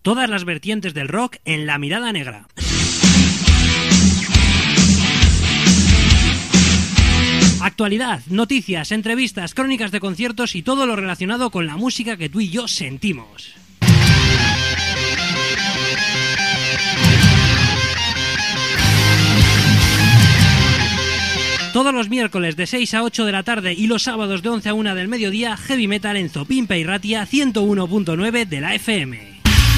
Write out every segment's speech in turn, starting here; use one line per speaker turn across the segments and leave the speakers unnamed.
Todas las vertientes del rock en La Mirada Negra. Actualidad, noticias, entrevistas, crónicas de conciertos y todo lo relacionado con la música que tú y yo sentimos. Todos los miércoles de 6 a 8 de la tarde y los sábados de 11 a 1 del mediodía, Heavy Metal en Zopimpa y Ratia 101.9 de la FM.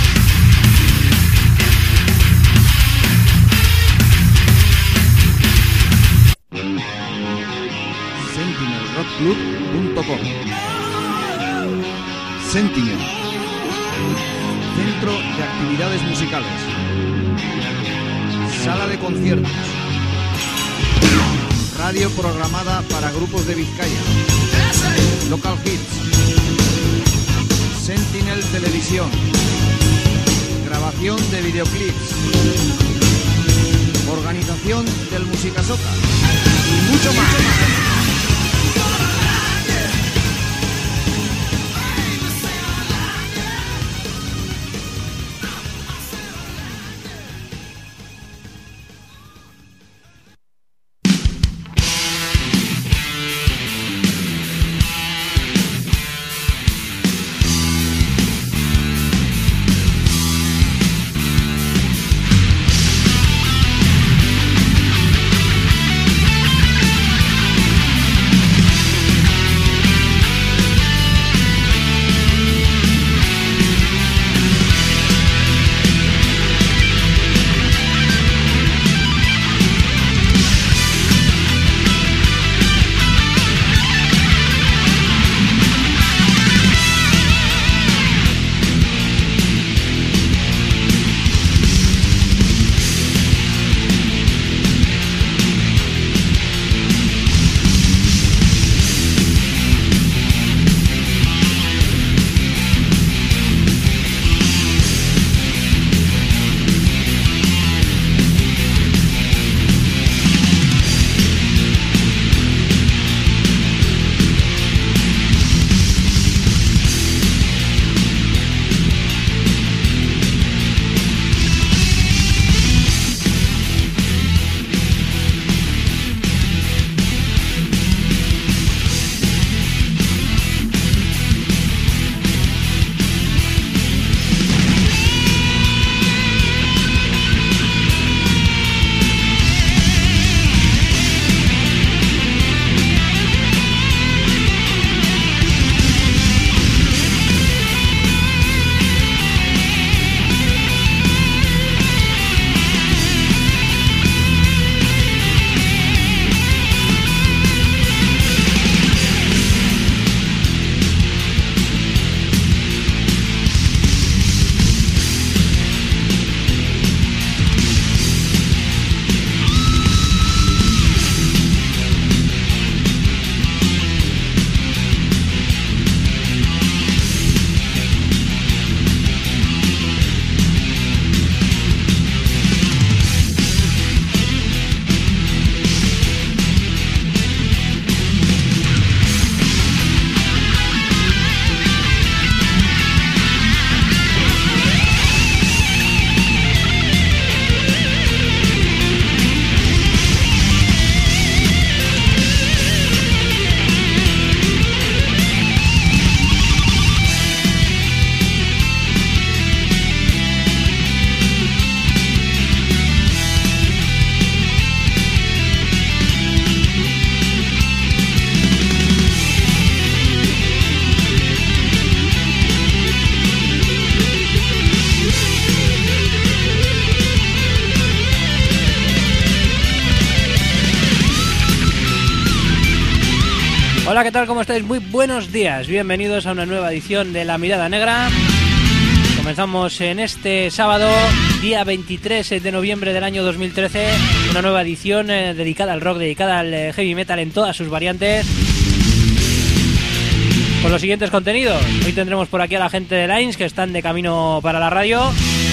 SentinelRockClub.com. Sentinel, centro de actividades musicales, sala de conciertos, radio programada para grupos de Vizcaya, local hits, Sentinel Televisión, grabación de videoclips, organización del Musicasoca y mucho más.
Hola, ¿qué tal? ¿Cómo estáis? Muy buenos días. Bienvenidos a una nueva edición de La Mirada Negra. Comenzamos en este sábado, día 23 de noviembre del año 2013, una nueva edición dedicada al rock, dedicada al heavy metal en todas sus variantes. Con los siguientes contenidos. Hoy tendremos por aquí a la gente de Lines, que están de camino para la radio.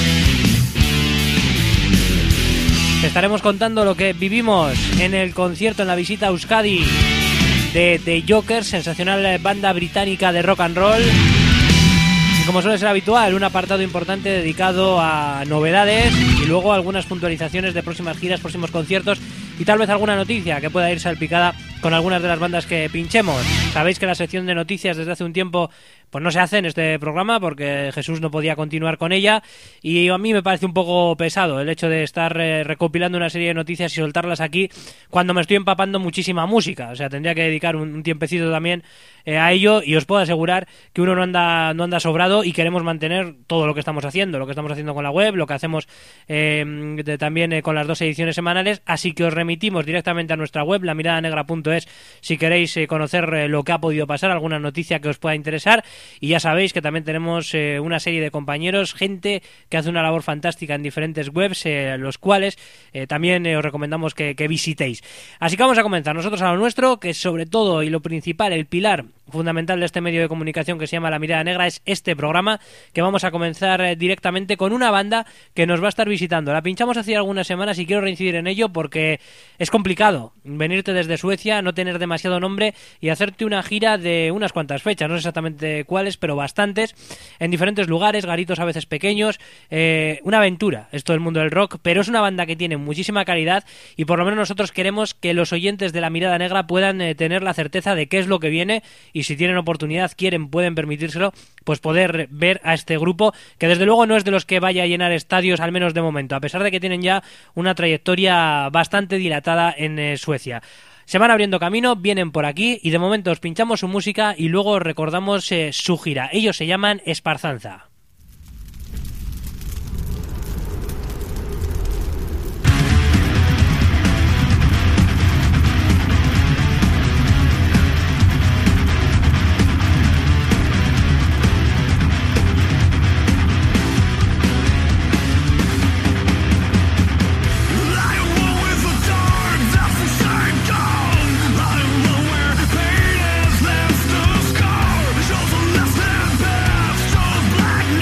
Te estaremos contando lo que vivimos en el concierto, en la visita a Euskadi de The Jokers, sensacional banda británica de rock and roll. Como suele ser habitual, un apartado importante dedicado a novedades y luego algunas puntualizaciones de próximas giras, próximos conciertos y tal vez alguna noticia que pueda ir salpicada con algunas de las bandas que pinchemos. Sabéis que la sección de noticias desde hace un tiempo pues no se hace en este programa porque Jesús no podía continuar con ella y a mí me parece un poco pesado el hecho de estar recopilando una serie de noticias y soltarlas aquí cuando me estoy empapando muchísima música. O sea, tendría que dedicar un tiempecito también a ello y os puedo asegurar que uno no anda sobrado y queremos mantener todo lo que estamos haciendo con la web, lo que hacemos también con las 2 ediciones semanales, así que os remitimos directamente a nuestra web, lamiradanegra.es, si queréis conocer lo que ha podido pasar, alguna noticia que os pueda interesar. Y ya sabéis que también tenemos una serie de compañeros, gente que hace una labor fantástica en diferentes webs, los cuales también os recomendamos que visitéis. Así que vamos a comenzar nosotros a lo nuestro, que sobre todo y lo principal, el pilar fundamental de este medio de comunicación que se llama La Mirada Negra es este programa, que vamos a comenzar directamente con una banda que nos va a estar visitando. La pinchamos hace algunas semanas y quiero reincidir en ello porque es complicado venirte desde Suecia, no tener demasiado nombre y hacerte una gira de unas cuantas fechas, no sé exactamente cuáles, pero bastantes, en diferentes lugares, garitos a veces pequeños, una aventura, es todo el mundo del rock, pero es una banda que tiene muchísima calidad y por lo menos nosotros queremos que los oyentes de La Mirada Negra puedan tener la certeza de qué es lo que viene y si tienen oportunidad, pueden permitírselo, pues poder ver a este grupo que desde luego no es de los que vaya a llenar estadios, al menos de momento, a pesar de que tienen ya una trayectoria bastante dilatada en Suecia. Se van abriendo camino, vienen por aquí y de momento os pinchamos su música y luego recordamos su gira. Ellos se llaman Esparzanza.
Black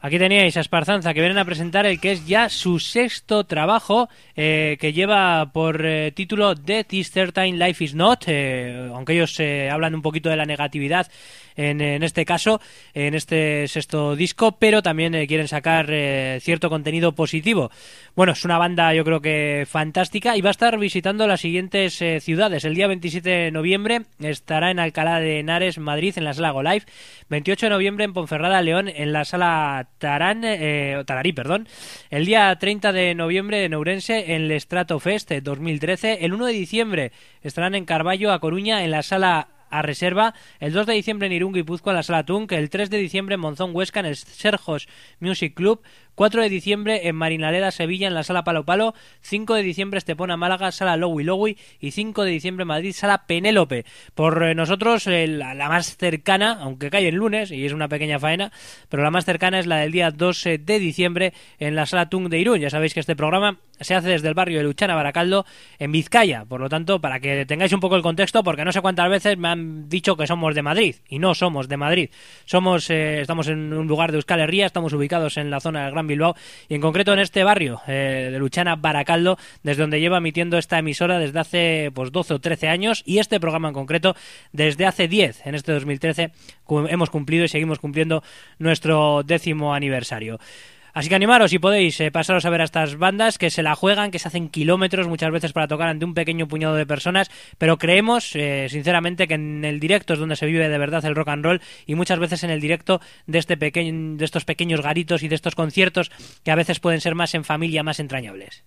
Aquí teníais a Esparzanza, que vienen a presentar el que es ya su sexto trabajo, que lleva por título Death is Certain, Life is Not, aunque ellos hablan un poquito de la negatividad en este caso, en este sexto disco, pero también quieren sacar cierto contenido positivo. Bueno, es una banda yo creo que fantástica y va a estar visitando las siguientes ciudades. El día 27 de noviembre estará en Alcalá de Henares, Madrid, en la sala Go Live. 28 de noviembre en Ponferrada, León, en la sala Tararí. El día 30 de noviembre en Ourense, en el Strato Fest 2013. El 1 de diciembre estarán en Carballo, a Coruña, en la sala A Reserva. El 2 de diciembre en Irún, Guipúzcoa, en la sala Tunk. El 3 de diciembre en Monzón, Huesca, en el Serjos Music Club. 4 de diciembre en Marinaleda, Sevilla, en la sala Palo Palo. 5 de diciembre Estepona, Málaga, sala Lowy Lowy. Y 5 de diciembre Madrid, sala Penélope. Por nosotros la más cercana, aunque cae el lunes y es una pequeña faena, pero la más cercana es la del día 2 de diciembre en la sala Tung de Irún. Ya sabéis que este programa se hace desde el barrio de Luchana, Baracaldo, en Vizcaya. Por lo tanto, para que tengáis un poco el contexto, porque no sé cuántas veces me han dicho que somos de Madrid, y no somos de Madrid. Estamos en un lugar de Euskal Herria, estamos ubicados en la zona del Gran Bilbao, y en concreto en este barrio de Luchana, Baracaldo, desde donde lleva emitiendo esta emisora desde hace 12 o 13 años, y este programa en concreto desde hace 10. En este 2013 hemos cumplido y seguimos cumpliendo nuestro 10º aniversario. Así que animaros, si podéis, pasaros a ver a estas bandas que se la juegan, que se hacen kilómetros muchas veces para tocar ante un pequeño puñado de personas, pero creemos, sinceramente, que en el directo es donde se vive de verdad el rock and roll, y muchas veces en el directo de estos pequeños garitos y de estos conciertos que a veces pueden ser más en familia, más entrañables.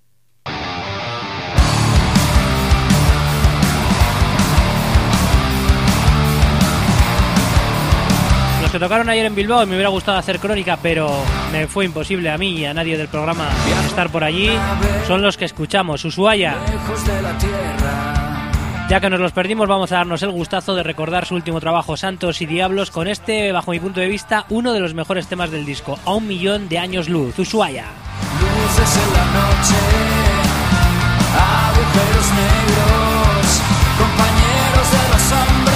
Que tocaron ayer en Bilbao y me hubiera gustado hacer crónica, pero me fue imposible a mí y a nadie del programa estar por allí. Son los que escuchamos, Ushuaia. Ya que nos los perdimos, vamos a darnos el gustazo de recordar su último trabajo, Santos y Diablos, con este, bajo mi punto de vista, uno de los mejores temas del disco, A 1.000.000 de años luz, Ushuaia.
Luces en la noche, agujeros negros, compañeros de los hombres.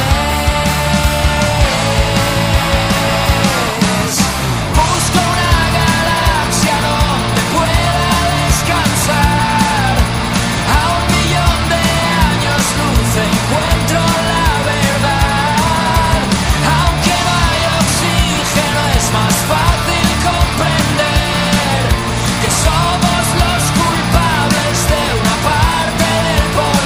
Encuentro la verdad, aunque no hay oxígeno, es más fácil comprender que somos los culpables de una parte del poder.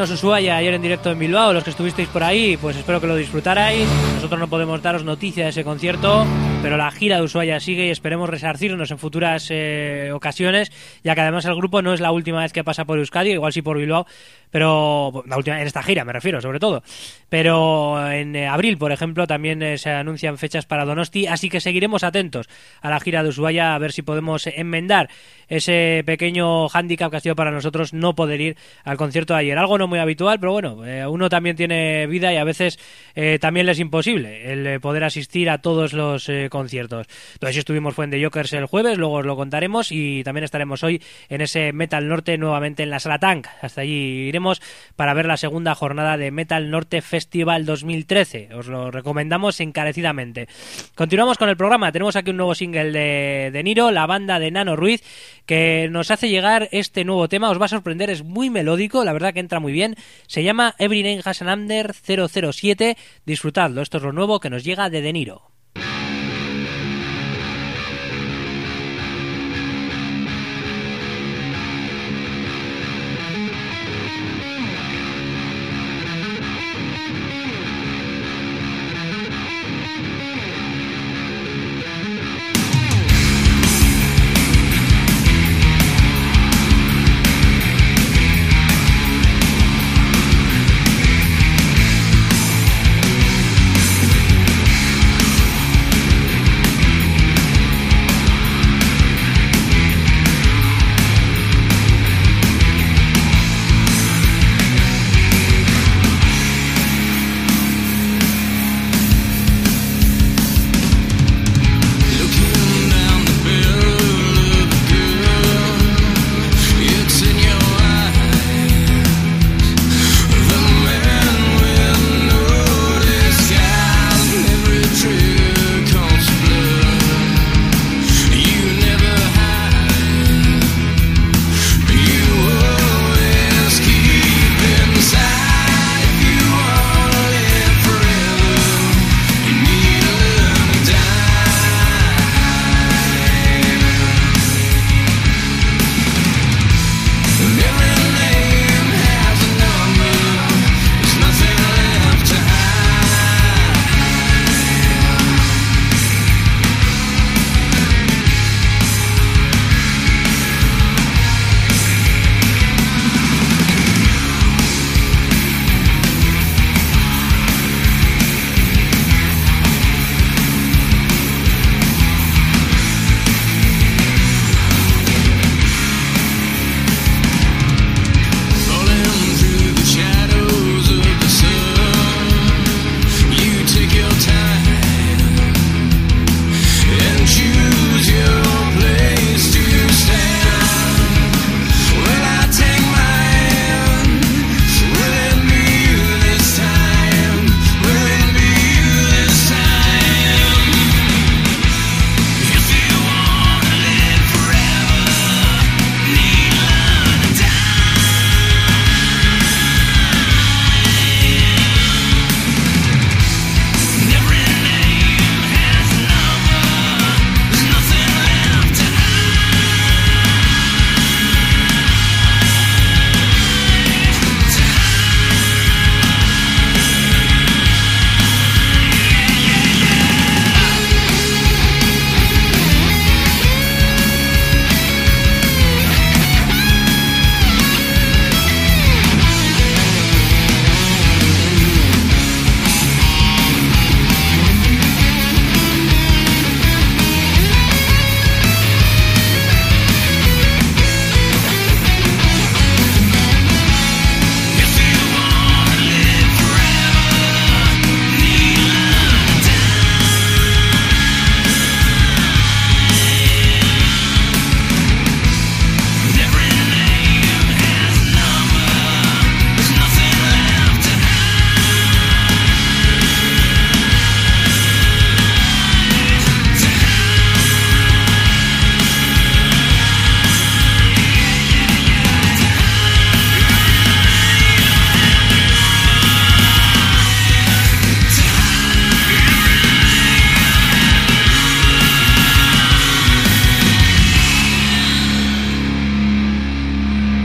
vernos Ushuaia ayer en directo en Bilbao. Los que estuvisteis por ahí, pues espero que lo disfrutarais. Nosotros no podemos daros noticia de ese concierto, pero la gira de Ushuaia sigue y esperemos resarcirnos en futuras ocasiones, ya que además el grupo no es la última vez que pasa por Euskadi, igual sí por Bilbao, pero la última en esta gira me refiero sobre todo. Pero en abril, por ejemplo, también se anuncian fechas para Donosti, así que seguiremos atentos a la gira de Ushuaia a ver si podemos enmendar ese pequeño hándicap que ha sido para nosotros no poder ir al concierto de ayer. Algo no muy habitual, pero bueno, uno también tiene vida y a veces también le es imposible el poder asistir a todos los conciertos. Entonces estuvimos fue en The Jokers el jueves, luego os lo contaremos, y también estaremos hoy en ese Metal Norte nuevamente en la Sala Tank. Hasta allí iremos para ver la segunda jornada de Metal Norte Festival 2013. Os lo recomendamos encarecidamente. Continuamos con el programa. Tenemos aquí un nuevo single de Niro, la banda de Nano Ruiz, que nos hace llegar este nuevo tema. Os va a sorprender, es muy melódico, la verdad que entra muy bien. Se llama Every Name Has a Number 007. Disfrutadlo, esto es lo nuevo que nos llega de Niro.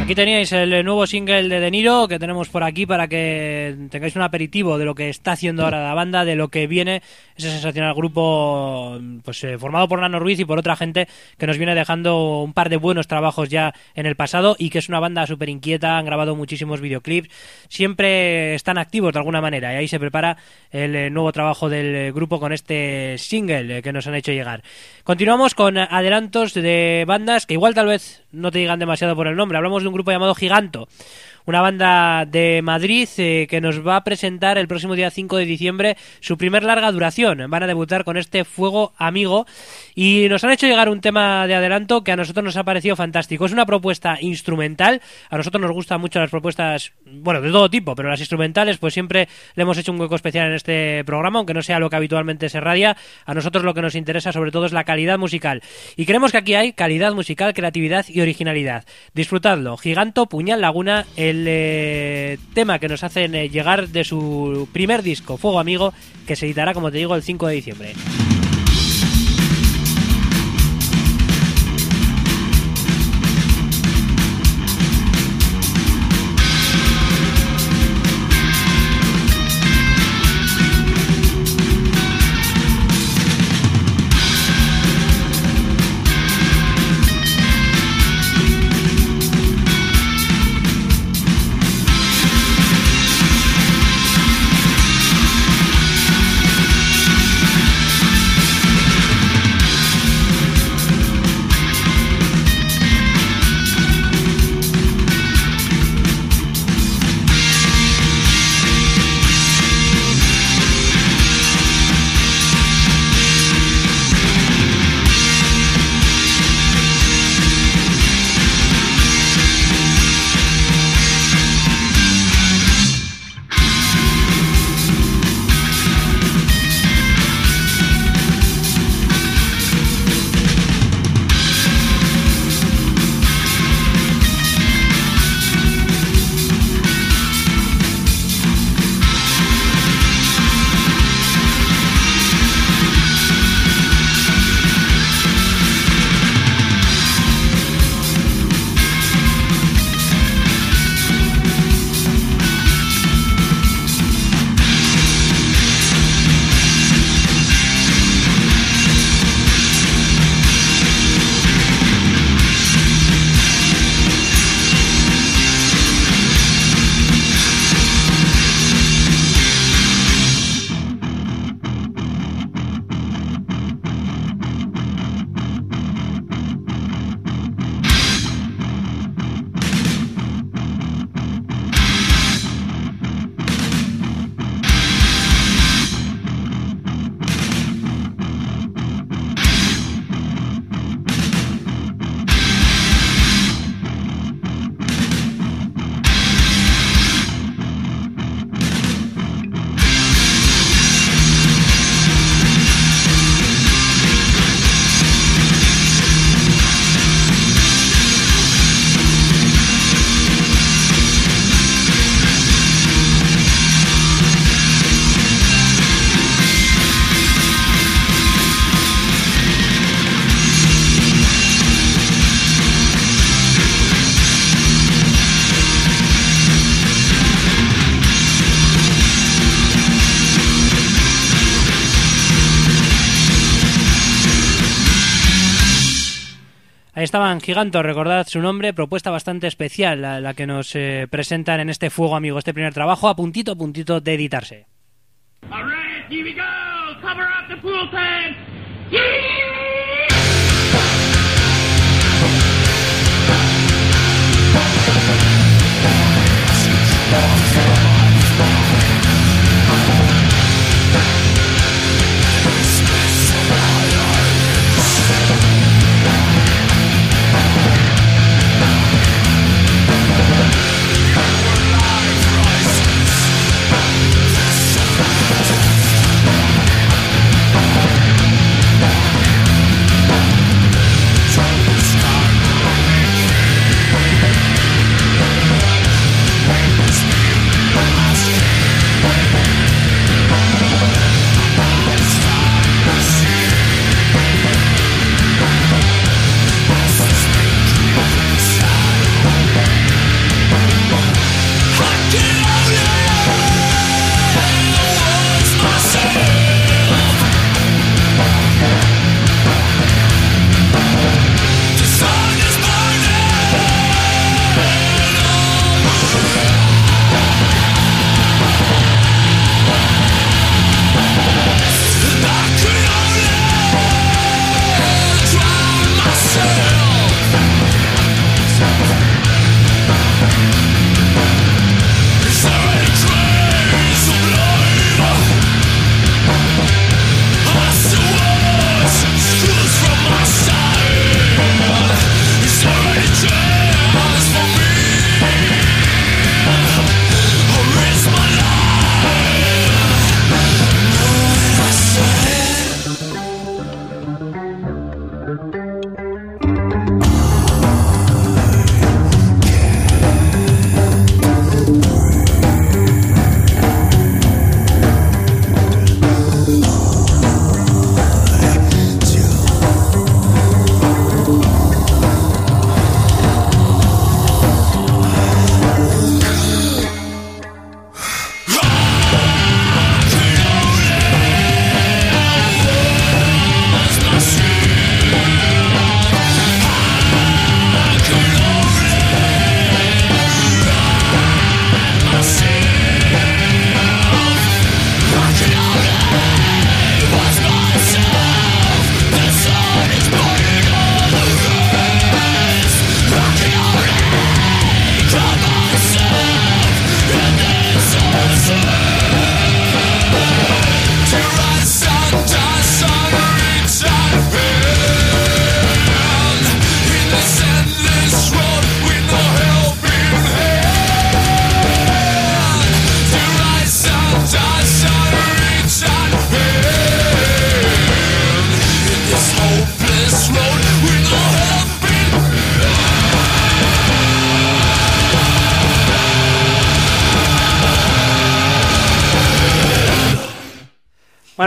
Aquí teníais el nuevo single de De Niro que tenemos por aquí para que tengáis un aperitivo de lo que está haciendo ahora la banda, de lo que viene ese sensacional grupo pues formado por Nano Ruiz y por otra gente que nos viene dejando un par de buenos trabajos ya en el pasado y que es una banda súper inquieta, han grabado muchísimos videoclips, siempre están activos de alguna manera y ahí se prepara el nuevo trabajo del grupo con este single que nos han hecho llegar. Continuamos con adelantos de bandas que igual tal vez no te digan demasiado por el nombre. Hablamos de un grupo llamado Giganto, una banda de Madrid que nos va a presentar el próximo día 5 de diciembre su primer larga duración. Van a debutar con este Fuego Amigo y nos han hecho llegar un tema de adelanto que a nosotros nos ha parecido fantástico. Es una propuesta instrumental, a nosotros nos gustan mucho las propuestas, bueno, de todo tipo, pero las instrumentales pues siempre le hemos hecho un hueco especial en este programa, aunque no sea lo que habitualmente se radia. A nosotros lo que nos interesa sobre todo es la calidad musical y creemos que aquí hay calidad musical, creatividad y originalidad. Disfrutadlo. Giganto, Puñal Laguna, el tema que nos hacen llegar de su primer disco, Fuego Amigo, que se editará, como te digo, el 5 de diciembre. Ahí estaban Giganto, recordad su nombre, propuesta bastante especial la que nos presentan en este Fuego Amigo, este primer trabajo a puntito de editarse.
All right, here we go. Cover up the pool tank. Yeah! This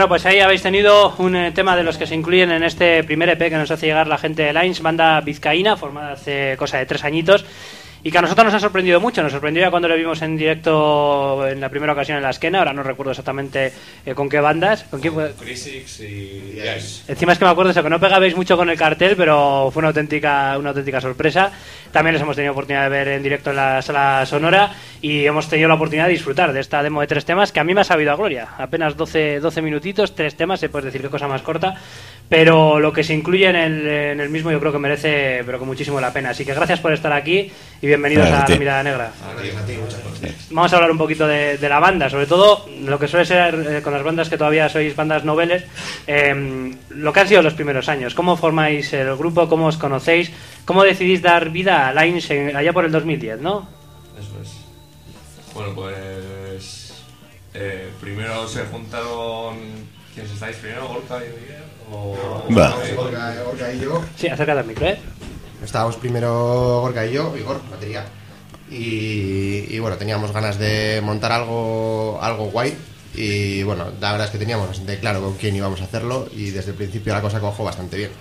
Bueno, pues ahí habéis tenido un tema de los que se incluyen en este primer EP que nos hace llegar la gente de Lines, banda vizcaína, formada hace cosa de 3 añitos, y que a nosotros nos ha sorprendido mucho. Nos sorprendió ya cuando lo vimos en directo en la primera ocasión en la Esquena. Ahora no recuerdo exactamente con qué bandas. ¿Con quién fue?
Crisix y Yes.
Encima es que me acuerdo eso, que no pegabais mucho con el cartel, pero fue una auténtica sorpresa. También les hemos tenido oportunidad de ver en directo en la Sala Sonora y hemos tenido la oportunidad de disfrutar de esta demo de 3 temas que a mí me ha sabido a gloria. Apenas 12 minutitos, 3 temas, se puede decir qué cosa más corta, pero lo que se incluye en el mismo yo creo que merece pero que muchísimo la pena. Así que gracias por estar aquí y bienvenidos a La Mirada Negra. Vamos a hablar un poquito de la banda, sobre todo lo que suele ser con las bandas que todavía sois bandas noveles, lo que han sido los primeros años. ¿Cómo formáis el grupo? ¿Cómo os conocéis? ¿Cómo decidís dar vida a Lines allá por el 2010, no?
Eso es. Bueno, pues primero se juntaron. ¿Quiénes estáis primero? ¿Gorka y Miguel?
Gorka y yo.
Sí, acércate al micro, ¿eh?
Estábamos primero Gorka y yo, Igor, batería. Y bueno, teníamos ganas de montar algo guay. Y bueno, la verdad es que teníamos bastante claro con quién íbamos a hacerlo. Y desde el principio la cosa cojó bastante bien.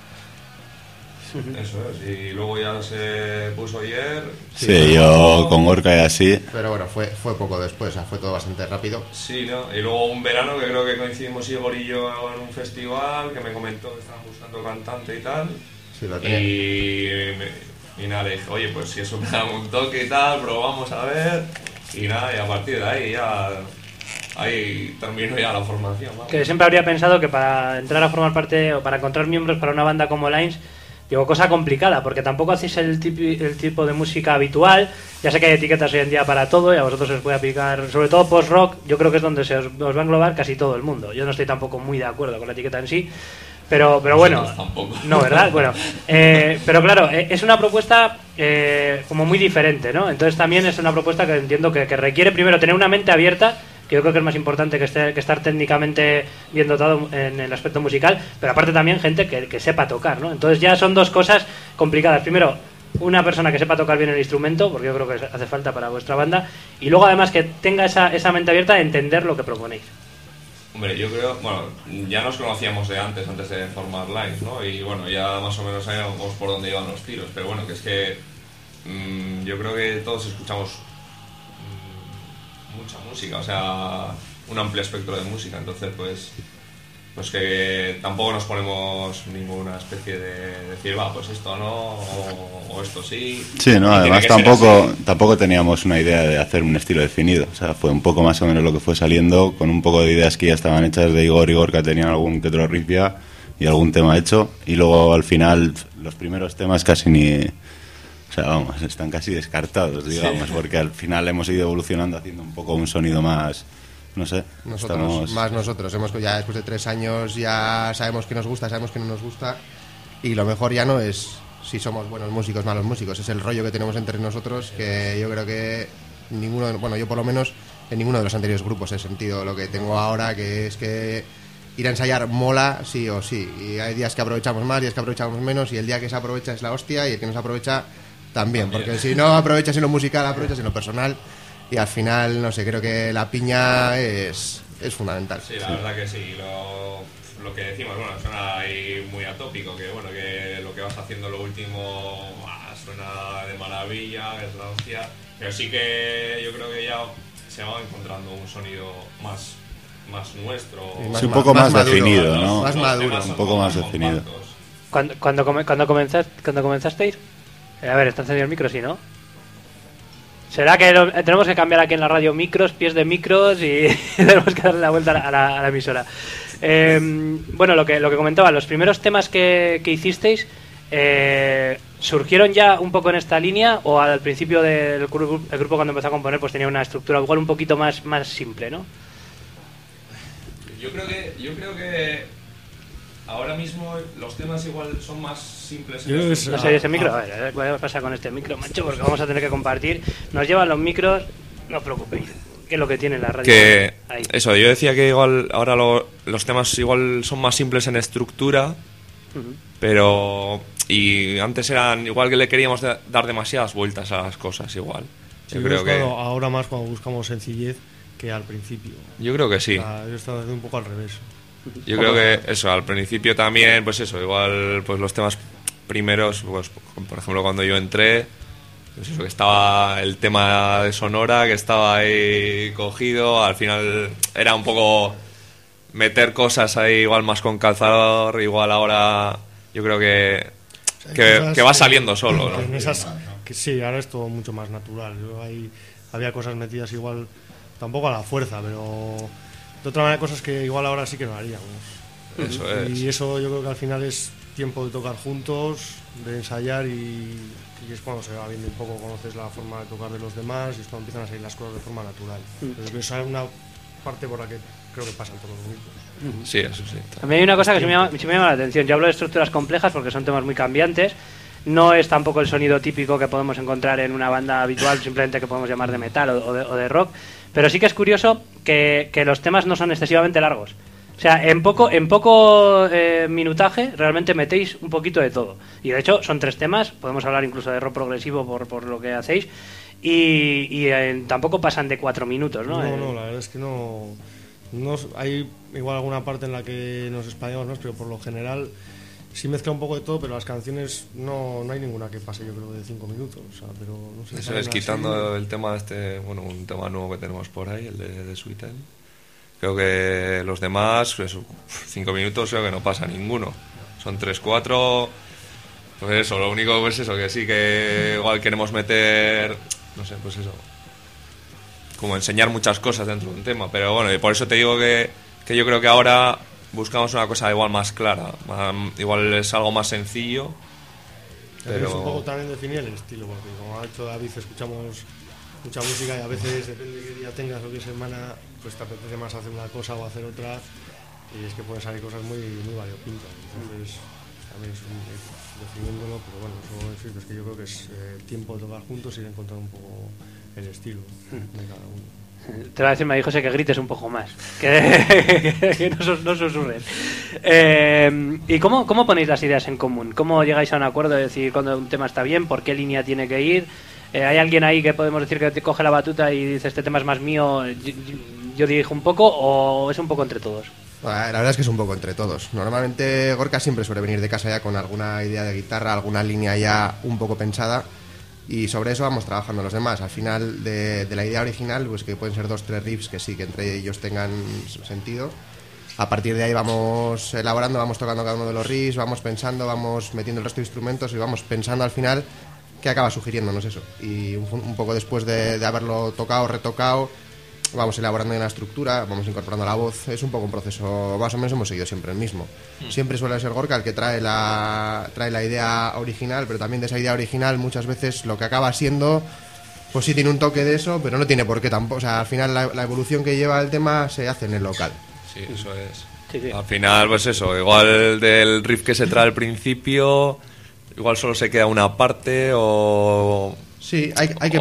Eso es, y luego ya se puso ayer.
Sí, yo con Gorka y así.
Pero bueno, fue poco después, o sea, fue todo bastante rápido.
Sí, ¿no? Y luego un verano que creo que coincidimos Igor y yo en un festival que me comentó que estaban buscando cantante y tal.
Sí, lo tenía.
Y nada, le dije, oye, pues si eso me da un toque y tal, probamos a ver. Y nada, y a partir de ahí ya. Ahí terminó ya la formación. ¿Vale?
Que siempre habría pensado que para entrar a formar parte o para encontrar miembros para una banda como Lines, digo, cosa complicada, porque tampoco hacéis el tipo de música habitual. Ya sé que hay etiquetas hoy en día para todo y a vosotros os puede aplicar, sobre todo post-rock, yo creo que es donde os va a englobar casi todo el mundo. Yo no estoy tampoco muy de acuerdo con la etiqueta en sí, pero bueno,
tampoco.
No, ¿verdad? Bueno, pero claro, es una propuesta como muy diferente, ¿no? Entonces también es una propuesta que entiendo que requiere primero tener una mente abierta, que yo creo que es más importante que estar técnicamente bien dotado en el aspecto musical, pero aparte también gente que sepa tocar, ¿no? Entonces ya son dos cosas complicadas. Primero, una persona que sepa tocar bien el instrumento, porque yo creo que hace falta para vuestra banda, y luego además que tenga esa mente abierta a entender lo que proponéis.
Hombre, yo creo, bueno, ya nos conocíamos de antes de formar Lines, ¿no? Y bueno, ya más o menos sabíamos por dónde iban los tiros, pero bueno, que es que yo creo que todos escuchamos mucha música, o sea, un amplio espectro de música, entonces pues que tampoco nos ponemos ninguna especie de decir, va, pues esto no, o esto sí.
Sí, no, además tampoco teníamos una idea de hacer un estilo definido, o sea, fue un poco más o menos lo que fue saliendo, con un poco de ideas que ya estaban hechas de Igor y Gorka, tenían algún que otro riff ya y algún tema hecho, y luego al final los primeros temas casi ni... O sea, vamos, están casi descartados, digamos, sí. Porque al final hemos ido evolucionando haciendo un poco un sonido más, no sé.
Nosotros, ya después de 3 años ya sabemos que nos gusta, sabemos que no nos gusta, y lo mejor ya no es si somos buenos músicos, malos músicos, es el rollo que tenemos entre nosotros, que yo creo que yo por lo menos en ninguno de los anteriores grupos he sentido lo que tengo ahora, que es que ir a ensayar mola sí o sí, y hay días que aprovechamos más, días que aprovechamos menos, y el día que se aprovecha es la hostia, y el que no se aprovecha también, porque si no aprovechas en lo musical, aprovechas en lo personal, y al final, no sé, creo que la piña es fundamental.
Sí, la verdad que sí, lo que decimos, bueno, suena ahí muy atópico, que bueno, que lo que vas haciendo lo último suena de maravilla, es la hostia, pero sí que yo creo que ya se va encontrando un sonido más nuestro,
sí, un poco más definido, ¿no?
Más maduro,
un poco más definido.
¿Cuándo comenzasteis? A ver, está encendido el micro, sí, ¿no? Será que tenemos que cambiar aquí en la radio micros, pies de micros, y tenemos que darle la vuelta a la emisora. Bueno, lo que comentaba, los primeros temas que hicisteis, ¿surgieron ya un poco en esta línea o al principio del grupo cuando empezó a componer pues tenía una estructura igual un poquito más simple, ¿no?
Yo creo que ahora mismo los temas igual son más simples.
¿No sé ese micro? A ver, ¿qué pasa con este micro, macho? Porque vamos a tener que compartir. Nos llevan los micros, no os preocupéis. ¿Qué es lo que tiene la radio?
Que
ahí.
Eso, yo decía que igual ahora los temas igual son más simples en estructura, pero... Y antes eran igual que le queríamos dar demasiadas vueltas a las cosas igual.
Yo creo que ahora más cuando buscamos sencillez que al principio.
Yo creo que sí.
Yo estaba haciendo un poco al revés.
Yo creo que eso, al principio también, pues eso, igual pues los temas primeros, pues, por ejemplo, cuando yo entré, pues eso, que estaba el tema de Sonora, que estaba ahí cogido, al final era un poco meter cosas ahí igual más con calzador, igual ahora yo creo que va saliendo solo, ¿no?
En esas, que sí, ahora es todo mucho más natural. Había cosas metidas igual, tampoco a la fuerza, pero de otra manera cosas que igual ahora sí que no haríamos.
Eso es.
Y eso yo creo que al final es tiempo de tocar juntos, de ensayar y es cuando se va viendo un poco, conoces la forma de tocar de los demás y es cuando empiezan a salir las cosas de forma natural. Pero esa es una parte por la que creo que pasan todos los grupos.
Sí, eso sí.
A mí hay una cosa que sí me llama la atención. Yo hablo de estructuras complejas porque son temas muy cambiantes. No es tampoco el sonido típico que podemos encontrar en una banda habitual, simplemente que podemos llamar de metal o de rock. Pero sí que es curioso que los temas no son excesivamente largos. O sea, en poco minutaje realmente metéis un poquito de todo. Y de hecho son 3 temas, podemos hablar incluso de rock progresivo por lo que hacéis. Y tampoco pasan de 4 minutos, ¿no?
No, la verdad es que no hay igual alguna parte en la que nos españamos más, pero por lo general sí mezcla un poco de todo, pero las canciones no hay ninguna que pase, yo creo, de 5 minutos. O sea, pero no sé.
Eso es quitando el tema un tema nuevo que tenemos por ahí, el de Sweet End. Creo que los demás, 5 minutos creo que no pasa ninguno. Son 3, 4. Pues eso, lo único pues eso, que sí que igual queremos meter, no sé, pues eso, como enseñar muchas cosas dentro de un tema. Pero bueno, y por eso te digo que yo creo que ahora buscamos una cosa igual más clara, igual es algo más sencillo.
Pero es un poco también definir el estilo, porque como ha dicho David, escuchamos mucha música y a veces depende de qué día tengas o qué semana, pues te apetece más hacer una cosa o hacer otra, y es que pueden salir cosas muy, muy variopintas. Entonces también es definiéndolo, pero bueno, eso es que yo creo que es tiempo de tocar juntos y de encontrar un poco el estilo de cada uno.
Te va a decir María José que grites un poco más, que no susurres. ¿Y cómo ponéis las ideas en común? ¿Cómo llegáis a un acuerdo de decir cuando un tema está bien, por qué línea tiene que ir? ¿Hay alguien ahí que podemos decir que te coge la batuta y dice este tema es más mío, yo dirijo un poco, o es un poco entre todos?
La verdad es que es un poco entre todos. Normalmente Gorka siempre suele venir de casa ya con alguna idea de guitarra, alguna línea ya un poco pensada, y sobre eso vamos trabajando los demás. Al final de la idea original, pues que pueden ser 2 o 3 riffs que sí, que entre ellos tengan sentido. A partir de ahí vamos elaborando, vamos tocando cada uno de los riffs, vamos pensando, vamos metiendo el resto de instrumentos y vamos pensando al final qué acaba sugiriéndonos eso. Y un poco después de haberlo tocado, retocado, vamos elaborando en la estructura, vamos incorporando la voz. Es un poco un proceso, más o menos hemos seguido siempre el mismo. Siempre suele ser Gorka el que trae la idea original, pero también de esa idea original muchas veces lo que acaba siendo, pues sí tiene un toque de eso, pero no tiene por qué tampoco. O sea, al final la evolución que lleva el tema se hace en el local.
Sí, eso es.
Sí.
Al final, pues eso, igual del riff que se trae al principio, igual solo se queda una parte o...
Sí, hay que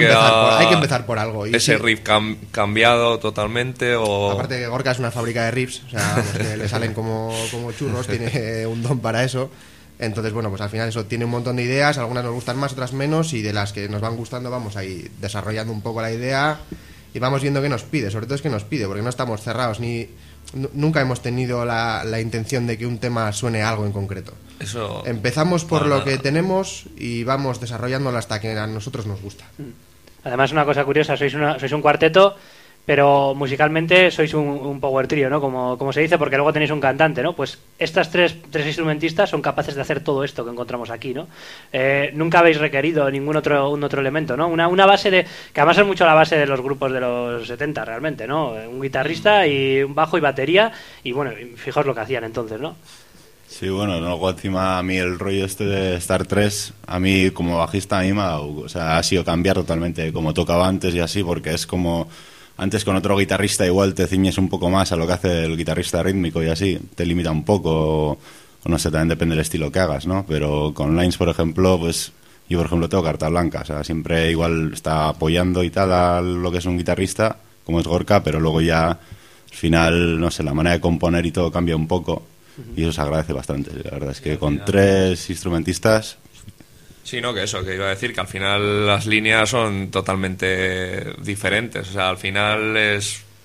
empezar por algo. Y
ese
sí,
riff cambiado totalmente o...
Aparte que Gorka es una fábrica de riffs, o sea, vamos, que le salen como churros, tiene un don para eso. Entonces, bueno, pues al final eso tiene un montón de ideas, algunas nos gustan más, otras menos, y de las que nos van gustando vamos ahí desarrollando un poco la idea y vamos viendo qué nos pide. Sobre todo es que nos pide, porque no estamos cerrados, nunca hemos tenido la intención de que un tema suene a algo en concreto.
Eso,
empezamos por lo que tenemos y vamos desarrollándolo hasta que a nosotros nos gusta.
Además, una cosa curiosa, sois un cuarteto, pero musicalmente sois un power trio, ¿no? Como se dice, porque luego tenéis un cantante, ¿no? Pues estas tres instrumentistas son capaces de hacer todo esto que encontramos aquí, ¿no? Nunca habéis requerido ningún otro elemento, ¿no? Una base que además es mucho la base de los grupos de los 70 realmente, ¿no? Un guitarrista y un bajo y batería, y bueno, fijaos lo que hacían entonces, ¿no?
Sí, bueno, luego encima a mí el rollo este de Star 3, a mí como bajista a mí ha sido cambiar totalmente como tocaba antes y así, porque es como... Antes con otro guitarrista igual te ciñes un poco más a lo que hace el guitarrista rítmico y así, te limita un poco, o no sé, también depende del estilo que hagas, ¿no? Pero con Lines, por ejemplo, pues yo por ejemplo tengo carta blanca, o sea, siempre igual está apoyando y tal a lo que es un guitarrista, como es Gorka, pero luego ya al final, no sé, la manera de componer y todo cambia un poco y eso se agradece bastante, la verdad es que con 3 instrumentistas...
Sí, no, que iba a decir que al final las líneas son totalmente diferentes, o sea, al final es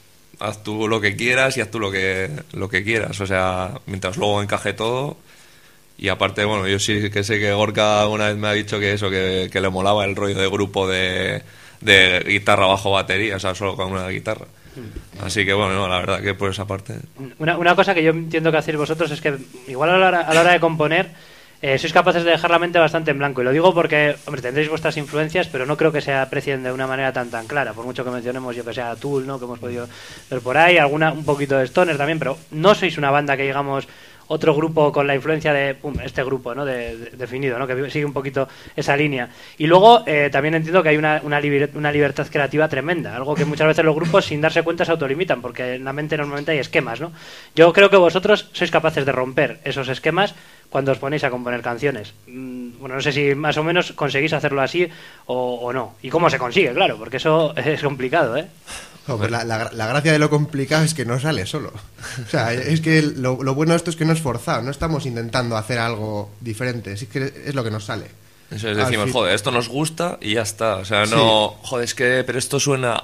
haz tú lo que quieras y haz tú lo que quieras, o sea, mientras luego encaje todo. Y aparte, bueno, yo sí que sé que Gorka una vez me ha dicho que eso, que le molaba el rollo de grupo de guitarra bajo batería, o sea, solo con una guitarra. Así que bueno, no, la verdad que por esa parte...
Una cosa que yo entiendo que hacéis vosotros es que igual a la hora de componer sois capaces de dejar la mente bastante en blanco. Y lo digo porque, hombre, tendréis vuestras influencias, pero no creo que se aprecien de una manera tan clara. Por mucho que mencionemos, yo que sea Tool, ¿no?, que hemos podido ver por ahí, un poquito de Stoner también, pero no sois una banda que, digamos, otro grupo con la influencia de este grupo, ¿no?, definido, ¿no?, que sigue un poquito esa línea. Y luego también entiendo que hay una libertad creativa tremenda, algo que muchas veces los grupos sin darse cuenta se autolimitan, porque en la mente normalmente hay esquemas, ¿no? Yo creo que vosotros sois capaces de romper esos esquemas cuando os ponéis a componer canciones. Bueno, no sé si más o menos conseguís hacerlo así o no. Y cómo se consigue, claro, porque eso es complicado, ¿eh?
No, pues la gracia de lo complicado es que no sale solo. O sea, es que lo bueno de esto es que no es forzado, no estamos intentando hacer algo diferente, es que es lo que nos sale.
Eso es, decimos, joder, esto nos gusta y ya está. O sea, no, sí. Joder, es que, pero esto suena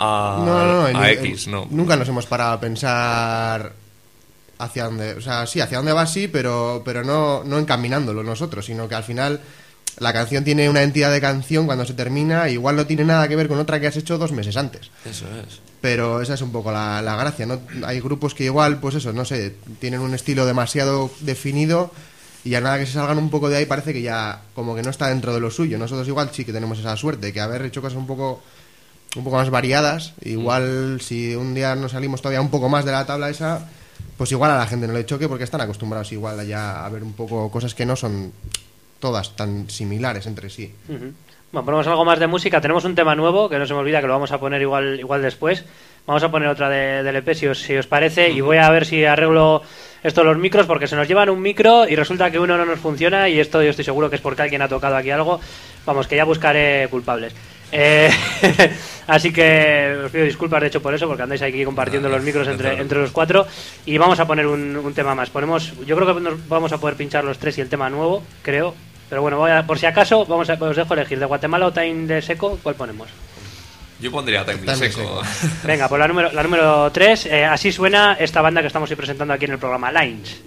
a X, no.
Nunca nos hemos parado a pensar hacia dónde, o sea, sí, hacia dónde va, sí, pero no encaminándolo nosotros, sino que al final la canción tiene una entidad de canción cuando se termina, igual no tiene nada que ver con otra que has hecho 2 meses antes.
Eso es.
Pero esa es un poco la gracia, ¿no? Hay grupos que igual, pues eso, no sé, tienen un estilo demasiado definido y a nada que se salgan un poco de ahí parece que ya como que no está dentro de lo suyo. Nosotros igual sí que tenemos esa suerte, que haber hecho cosas un poco más variadas, igual si un día nos salimos todavía un poco más de la tabla esa, pues igual a la gente no le choque porque están acostumbrados igual ya a ver un poco cosas que no son todas tan similares entre sí.
Bueno, ponemos algo más de música. Tenemos un tema nuevo, que no se me olvida, que lo vamos a poner igual después. Vamos a poner otra del EP, si os parece, y voy a ver si arreglo esto los micros, porque se nos llevan un micro y resulta que uno no nos funciona, y esto yo estoy seguro que es porque alguien ha tocado aquí algo. Vamos, que ya buscaré culpables. Así que os pido disculpas, de hecho, por eso, porque andáis aquí compartiendo los micros entre los 4. Y vamos a poner un tema más. Yo creo que nos vamos a poder pinchar los 3 y el tema nuevo, creo. Pero bueno, por si acaso, os dejo elegir de Guatemala o Time de Seco. ¿Cuál ponemos?
Yo pondría Time de Seco.
Venga, pues la número 3. Así suena esta banda que estamos hoy presentando aquí en el programa, Lines.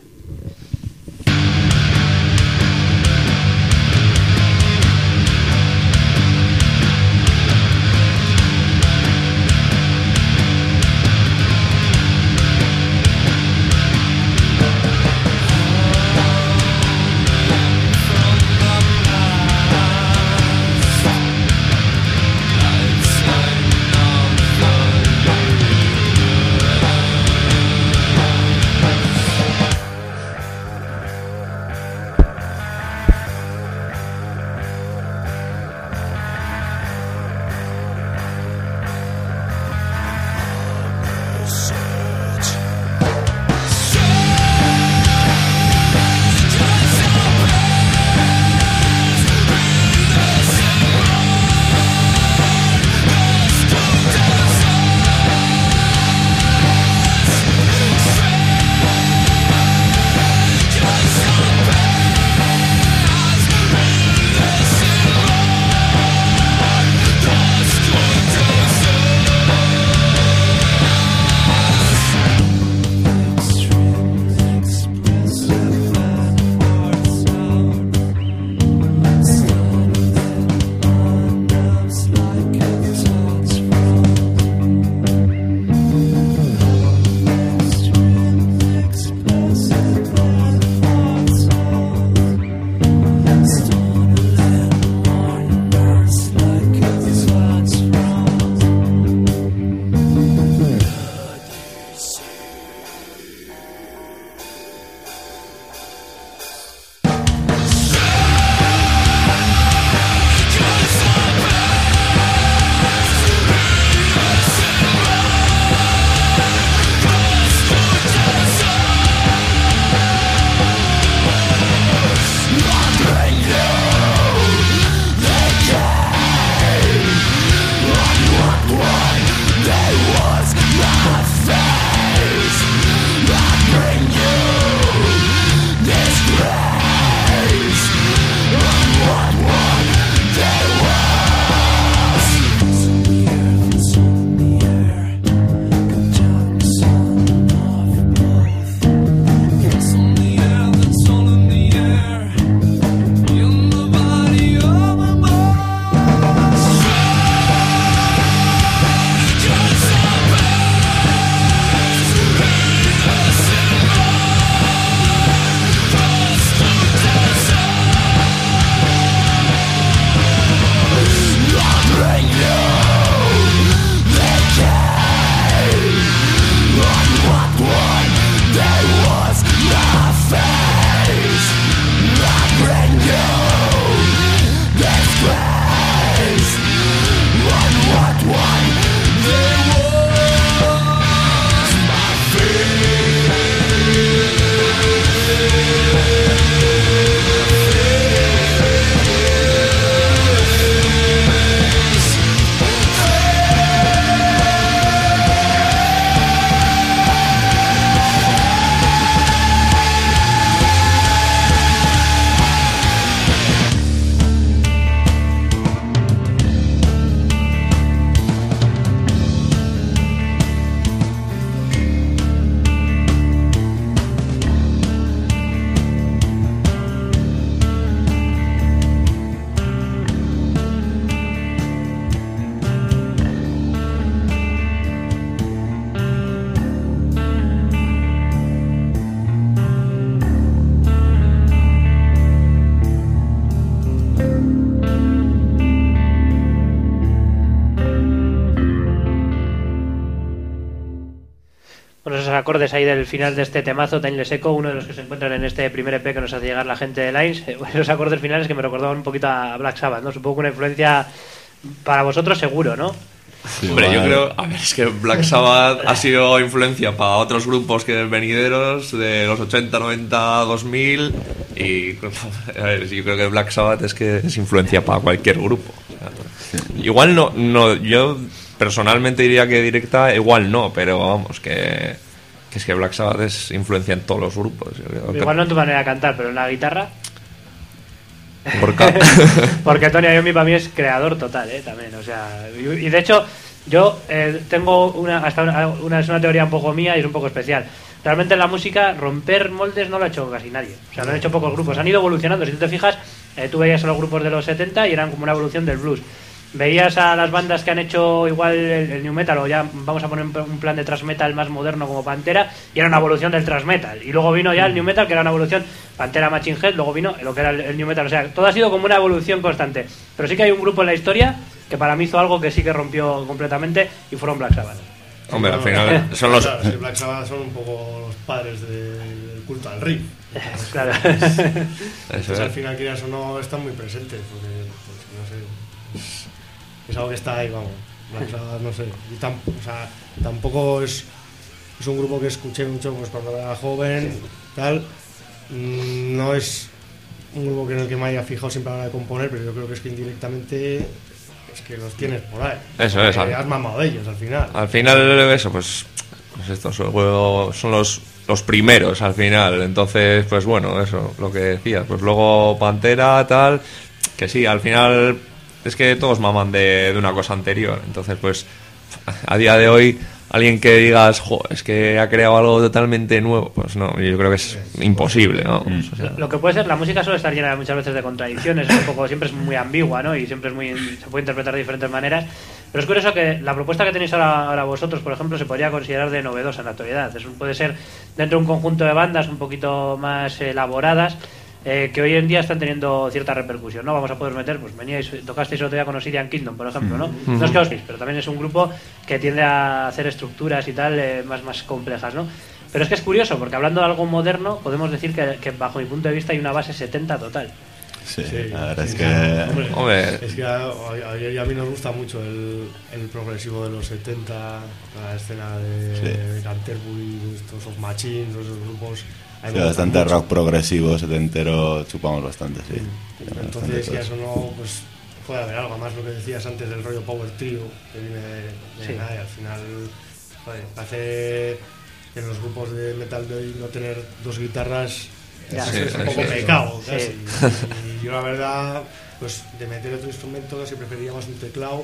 acordes ahí del final de este temazo, Tainless Echo, uno de los que se encuentran en este primer EP que nos hace llegar la gente de Lines. Esos acordes finales que me recordaban un poquito a Black Sabbath, ¿no? Supongo que una influencia para vosotros seguro, ¿no?
Sí, hombre, yo creo, a ver, es que Black Sabbath ha sido influencia para otros grupos que venideros de los 80, 90, 2000 y a ver, yo creo que Black Sabbath es influencia para cualquier grupo. O sea, igual no, yo personalmente diría que directa igual no, pero vamos, que es que Black Sabbath es influencia en todos los grupos.
Igual no en tu manera de cantar, pero en la guitarra.
Porque
Tony Iommi para mí es creador total, también, o sea, y de hecho yo tengo es una teoría un poco mía y es un poco especial. Realmente en la música romper moldes no lo ha hecho casi nadie, o sea, lo han hecho pocos grupos, han ido evolucionando. Si tú te fijas, tú veías a los grupos de los 70 y eran como una evolución del blues. Veías a las bandas que han hecho igual el new metal, o ya vamos a poner un plan de thrash metal más moderno como Pantera, y era una evolución del thrash metal, y luego vino ya el new metal, que era una evolución Pantera, Machine Head, luego vino lo que era el new metal. O sea, todo ha sido como una evolución constante, pero sí que hay un grupo en la historia que para mí hizo algo que sí que rompió completamente, y fueron Black Sabbath.
Hombre, al final son los...
Claro, Black Sabbath son un poco los padres del culto al riff.
Claro.
Entonces, al final, quieras o no, están muy presentes, porque no sé, es algo que está ahí, vamos. Black Sabbath, no sé. O sea, tampoco es un grupo que escuché mucho pues cuando era joven, tal. No es un grupo en el que me haya fijado siempre a la hora de componer, pero yo creo que es que indirectamente es que los tienes por ahí.
Eso es.
Has mamado de ellos al final.
Al final, eso, pues estos son los primeros al final. Entonces, pues bueno, eso, lo que decías. Pues luego Pantera, tal, que sí, al final es que todos maman de una cosa anterior. Entonces, pues a día de hoy, alguien que digas, jo, es que ha creado algo totalmente nuevo, pues no, yo creo que es imposible, ¿no? O sea,
lo que puede ser, la música suele estar llena muchas veces de contradicciones, es un poco, siempre es muy ambigua, ¿no? Y siempre se puede interpretar de diferentes maneras. Pero es curioso que la propuesta que tenéis ahora vosotros, por ejemplo, se podría considerar de novedosa en la actualidad. Puede ser dentro de un conjunto de bandas un poquito más elaboradas, que hoy en día están teniendo cierta repercusión, ¿no? Vamos a poder meter, pues tocasteis otro día con Obsidian Kingdom, por ejemplo, ¿no? No es que os veis, pero también es un grupo que tiende a hacer estructuras y tal más complejas, ¿no? Pero es que es curioso, porque hablando de algo moderno, podemos decir que bajo mi punto de vista hay una base 70 total.
Sí, la verdad es
sí,
que...
Hombre.
Es que a mí nos gusta mucho el progresivo de los 70, la escena de Canterbury, estos Of Machines, esos grupos.
Sí, bastante rock progresivo, setentero, chupamos bastante, sí.
Entonces, ya eso no, pues puede haber algo más, lo que decías antes del rollo Power Trio, que viene de nada, y al final, joder, hace en los grupos de metal de hoy no tener dos guitarras es un poco pecado, casi. Y yo la verdad, pues de meter otro instrumento casi preferiría más un teclado.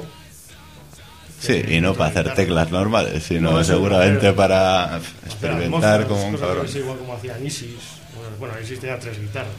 Sí, y no para hacer teclas normales, sino seguramente para experimentar como un cabrón.
Es igual como hacían Isis. Bueno, Isis tenía 3 guitarras,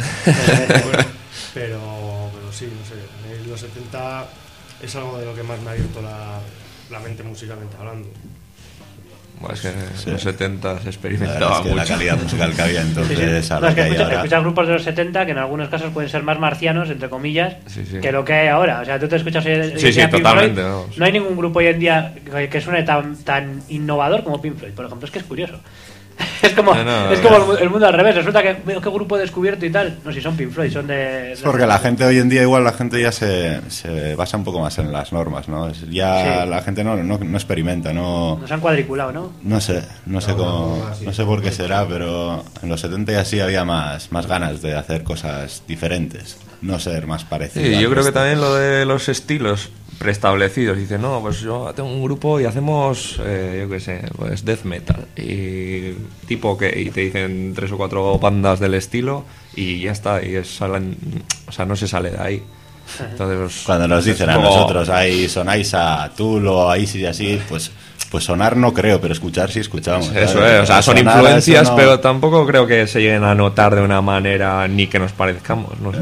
pero sí, no sé. Los 70 es algo de lo que más me ha abierto la mente musicalmente hablando.
Bueno, es que en los 70 se experimentaba
mucho.
La
calidad musical que había entonces.
No, es que escuchas grupos de los 70 que en algunos casos pueden ser más marcianos, entre comillas, que lo que hay ahora. O sea, tú te escuchas
totalmente.
No hay ningún grupo hoy en día que suene tan innovador como Pink Floyd, por ejemplo. Es que es curioso. Es como el mundo al revés. Resulta que veo qué grupo he descubierto y tal. No, si son Pink Floyd, son de...
Es porque la gente hoy en día, igual la gente ya se basa un poco más en las normas, ¿no? La gente no experimenta, no...
Nos han cuadriculado, ¿no?
No sé por qué será, pero en los 70 ya sí había más ganas de hacer cosas diferentes, no ser más parecidos.
Sí, yo creo que también lo de los estilos preestablecidos, dice, no, pues yo tengo un grupo y hacemos yo qué sé, pues death metal y tipo que y te dicen 3 o 4 bandas del estilo y ya está, y o sea, no se sale de ahí. Entonces, pues,
cuando nos dicen a nosotros ahí sonáis a Tool o a Isis y así, pues sonar no creo, pero escuchar sí escuchamos.
Eso es, o sea, son influencias, no... pero tampoco creo que se lleguen a notar de una manera ni que nos parezcamos, no sé.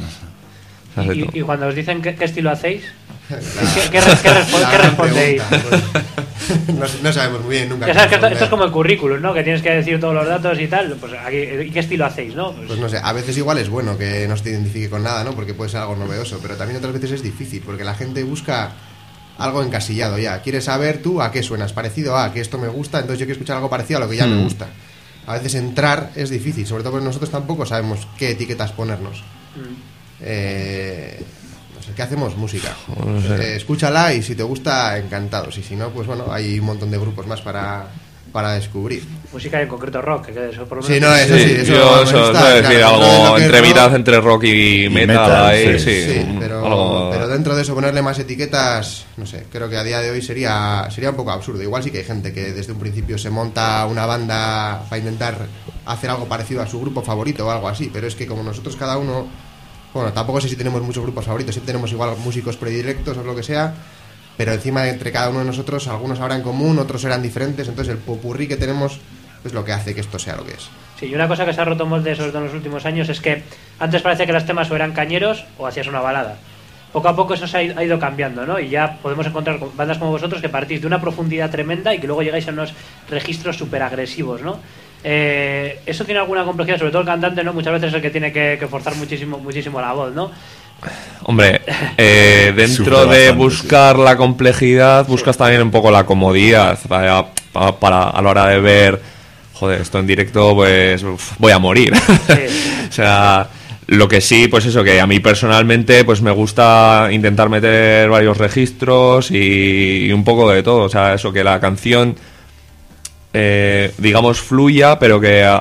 Y cuando os dicen qué estilo hacéis, ¿qué respondéis?
No sabemos muy bien nunca.
Ya sabes que esto es como el currículum, ¿no? Que tienes que decir todos los datos y tal. Pues aquí, ¿y qué estilo hacéis, no?
Pues no sé, a veces igual es bueno que no se te identifique con nada, ¿no? Porque puede ser algo novedoso, pero también otras veces es difícil, porque la gente busca algo encasillado ya. Quieres saber tú a qué suenas, parecido a que esto me gusta, entonces yo quiero escuchar algo parecido a lo que ya me gusta. A veces entrar es difícil, sobre todo porque nosotros tampoco sabemos qué etiquetas ponernos. No sé, ¿qué hacemos? Música.
No sé.
Escúchala y si te gusta, encantados. Y si no, pues bueno, hay un montón de grupos más para descubrir.
Música y en concreto rock, que eso por lo menos...
Sí, no, eso sí, eso
yo eso
está,
decir
claro,
algo
lo que es
entre
rock,
mitad entre rock y metal, ahí,
sí.
Sí, pero dentro de eso ponerle más etiquetas, no sé, creo que a día de hoy sería un poco absurdo. Igual sí que hay gente que desde un principio se monta una banda para intentar hacer algo parecido a su grupo favorito o algo así, pero es que como nosotros cada uno, bueno, tampoco sé si tenemos muchos grupos favoritos, siempre tenemos igual músicos predilectos o lo que sea, pero encima entre cada uno de nosotros algunos habrá en común, otros serán diferentes, entonces el popurrí que tenemos es lo que hace que esto sea lo que es.
Sí, y una cosa que se ha roto molde sobre todo en los últimos años es que antes parecía que los temas o eran cañeros o hacías una balada. Poco a poco eso se ha ido cambiando, ¿no? Y ya podemos encontrar bandas como vosotros que partís de una profundidad tremenda y que luego llegáis a unos registros súper agresivos, ¿no? Eso tiene alguna complejidad, sobre todo el cantante, ¿no? Muchas veces es el que tiene que forzar muchísimo la voz, ¿no?
Hombre, dentro de buscar la complejidad, buscas también un poco la comodidad para a la hora de ver, joder, esto en directo, pues voy a morir.
Sí.
O sea, lo que sí, pues eso, que a mí personalmente pues me gusta intentar meter varios registros y un poco de todo. O sea, eso, que la canción, digamos, fluya, pero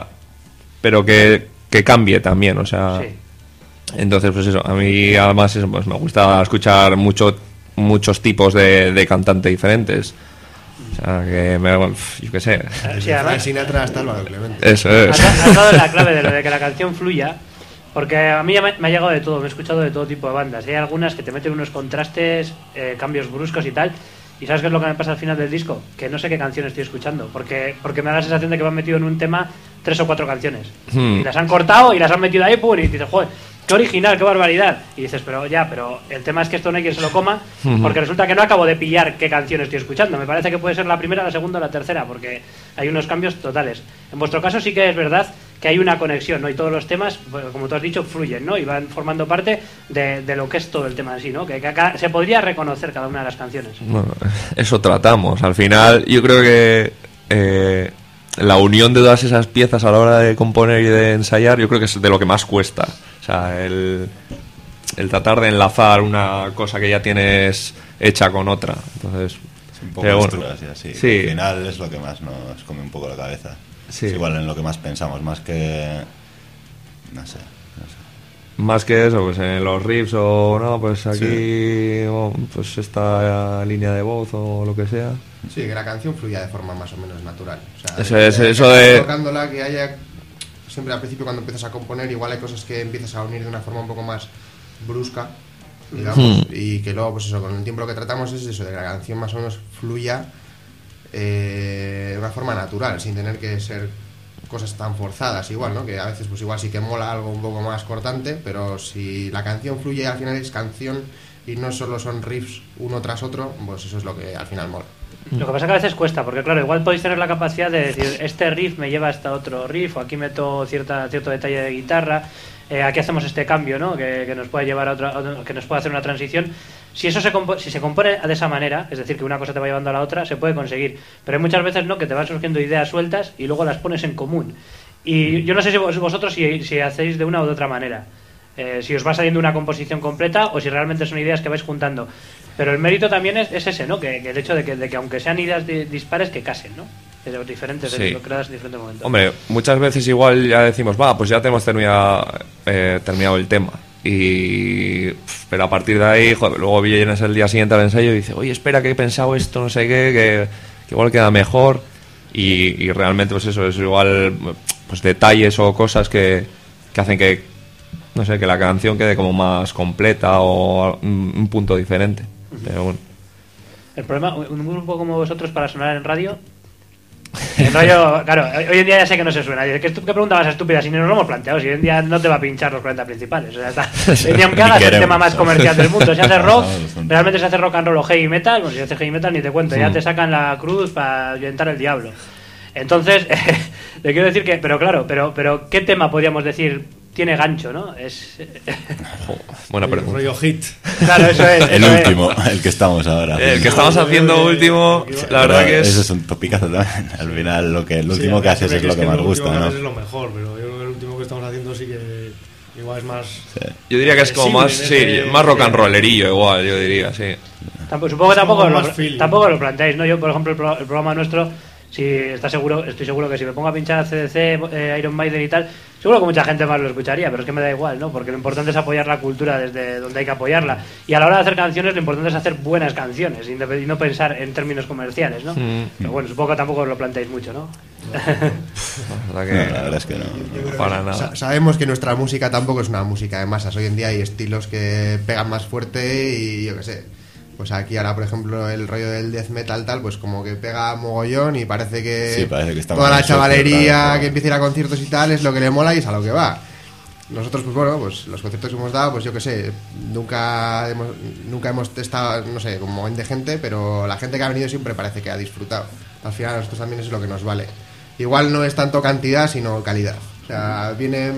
que cambie también, o sea...
Sí.
Entonces, pues eso, a mí además eso, pues me gusta escuchar muchos tipos de cantantes diferentes. O sea, que yo qué sé.
Sí, además,
Sinatra hasta Álvaro Clemente.
Eso es.
has dado la clave de lo de que la canción fluya, porque a mí ya me ha llegado de todo, me he escuchado de todo tipo de bandas. Hay algunas que te meten unos contrastes, cambios bruscos y tal. ¿Y sabes qué es lo que me pasa al final del disco? Que no sé qué canción estoy escuchando, porque me da la sensación de que me han metido en un tema 3 o 4 canciones. Y las han cortado y las han metido ahí, pum, y dices, joder, qué original, qué barbaridad. Y dices, pero el tema es que esto no hay quien se lo coma, porque resulta que no acabo de pillar qué canción estoy escuchando. Me parece que puede ser la primera, la segunda o la tercera, porque hay unos cambios totales. En vuestro caso sí que es verdad que hay una conexión, ¿no? Y todos los temas, como tú has dicho, fluyen, ¿no? Y van formando parte de lo que es todo el tema en sí, ¿no? Que acá se podría reconocer cada una de las canciones.
Bueno, eso tratamos. Al final, yo creo que la unión de todas esas piezas a la hora de componer y de ensayar, yo creo que es de lo que más cuesta. O sea, el tratar de enlazar una cosa que ya tienes hecha con otra. Entonces,
un poco estructuras y así.
Sí.
Al final es lo que más nos come un poco la cabeza.
Sí.
Es igual en lo que más pensamos, más que... No sé.
Más que eso, pues en los riffs o no, pues aquí,
sí.
Pues esta línea de voz o lo que sea.
Sí, que la canción fluya de forma más o menos natural. O sea,
eso de...
tocándola, que haya... Siempre al principio cuando empiezas a componer, igual hay cosas que empiezas a unir de una forma un poco más brusca, digamos, y que luego, pues eso, con el tiempo lo que tratamos es eso, de que la canción más o menos fluya de una forma natural, sin tener que ser cosas tan forzadas igual, ¿no? Que a veces pues igual sí que mola algo un poco más cortante, pero si la canción fluye al final es canción y no solo son riffs uno tras otro, pues eso es lo que al final mola.
Lo que pasa es que a veces cuesta, porque claro, igual podéis tener la capacidad de decir, este riff me lleva hasta otro riff, o aquí meto cierto detalle de guitarra, aquí hacemos este cambio, ¿no? Que nos puede llevar que nos puede hacer una transición. Si eso si se compone de esa manera, es decir, que una cosa te va llevando a la otra, se puede conseguir. Pero hay muchas veces, ¿no?, que te van surgiendo ideas sueltas y luego las pones en común. Y yo no sé si vosotros si hacéis de una o de otra manera. Si os va saliendo una composición completa o si realmente son ideas que vais juntando. Pero el mérito también es ese, ¿no? Que el hecho de que aunque sean ideas dispares, que casen, ¿no? De los diferentes,
sí.
Lo creas en diferentes momentos.
Hombre, muchas veces igual ya decimos, pues ya tenemos terminado el tema. Pero a partir de ahí, joder, luego vienes el día siguiente al ensayo y dices, oye, espera, que he pensado esto, no sé qué, que igual queda mejor. Y realmente, pues eso, es igual, pues detalles o cosas que hacen que, no sé, que la canción quede como más completa o un punto diferente. Pero bueno.
El problema, un grupo como vosotros para sonar en radio, claro, hoy en día ya sé que no se suena. ¿Qué pregunta más estúpida? Si ni nos lo hemos planteado, si hoy en día no te va a pinchar los 40 principales. O sea, hoy aunque hagas el tema más comercial del mundo, si haces rock, realmente se hace rock and roll o heavy metal, pues si haces heavy metal ni te cuento, ya te sacan la cruz para ahuyentar el diablo. Entonces, le quiero decir que, pero ¿qué tema podríamos decir tiene gancho, no?
Bueno, pero
rollo hit.
Claro, eso es.
El último, el que estamos ahora.
El que estamos haciendo último, la verdad que
Eso
es...
es un topicazo también. Al final, el último que haces es lo que más gusta, ¿no?
Es lo mejor, pero yo creo que el último que estamos haciendo sí que igual es más...
Yo diría que es como más, más rock and rollerillo igual, yo diría, sí.
Supongo que
feeling.
tampoco lo planteáis, ¿no? Yo, por ejemplo, el programa nuestro, si estoy seguro que si me pongo a pinchar CDC, Iron Maiden y tal, seguro que mucha gente más lo escucharía, pero es que me da igual, ¿no? Porque lo importante es apoyar la cultura desde donde hay que apoyarla. Y a la hora de hacer canciones, lo importante es hacer buenas canciones y no pensar en términos comerciales, ¿no? Pero bueno, supongo que tampoco lo planteáis mucho, ¿no?
La verdad es que no.
Para nada.
Sabemos que nuestra música tampoco es una música de masas. Hoy en día hay estilos que pegan más fuerte y yo qué sé. Pues aquí ahora, por ejemplo, el rollo del death metal tal, pues como que pega mogollón y parece que toda la chavalería que empieza a ir a conciertos y tal es lo que le mola y es a lo que va. Nosotros, pues bueno, pues los conciertos que hemos dado, pues yo qué sé, nunca hemos testado, no sé, como montón de gente, pero la gente que ha venido siempre parece que ha disfrutado. Al final a nosotros también es lo que nos vale. Igual no es tanto cantidad, sino calidad. O sea,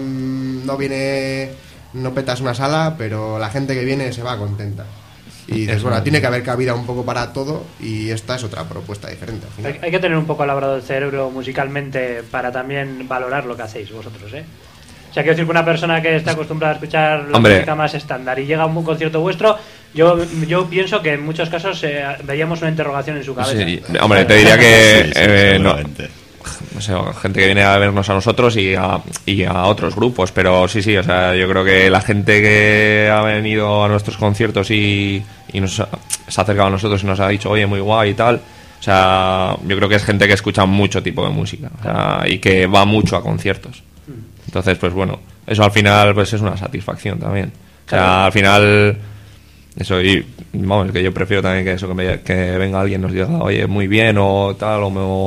no petas una sala, pero la gente que viene se va contenta. Y dices, bueno, tiene que haber cabida un poco para todo y esta es otra propuesta diferente. Al final.
Hay que tener un poco labrado el cerebro musicalmente para también valorar lo que hacéis vosotros, ¿eh? O sea, quiero decir que una persona que está acostumbrada a escuchar la música más estándar y llega a un concierto vuestro, yo pienso que en muchos casos veíamos una interrogación en su cabeza.
Sí, hombre, te diría que no sé, gente que viene a vernos a nosotros y a otros grupos, pero sí, o sea, yo creo que la gente que ha venido a nuestros conciertos y se ha acercado a nosotros y nos ha dicho, oye, muy guay y tal, o sea, yo creo que es gente que escucha mucho tipo de música, o sea, y que va mucho a conciertos. Entonces, pues bueno, eso al final pues es una satisfacción también. O sea, al final eso, y vamos, que yo prefiero también que eso, que venga alguien y nos diga, oye, muy bien o tal,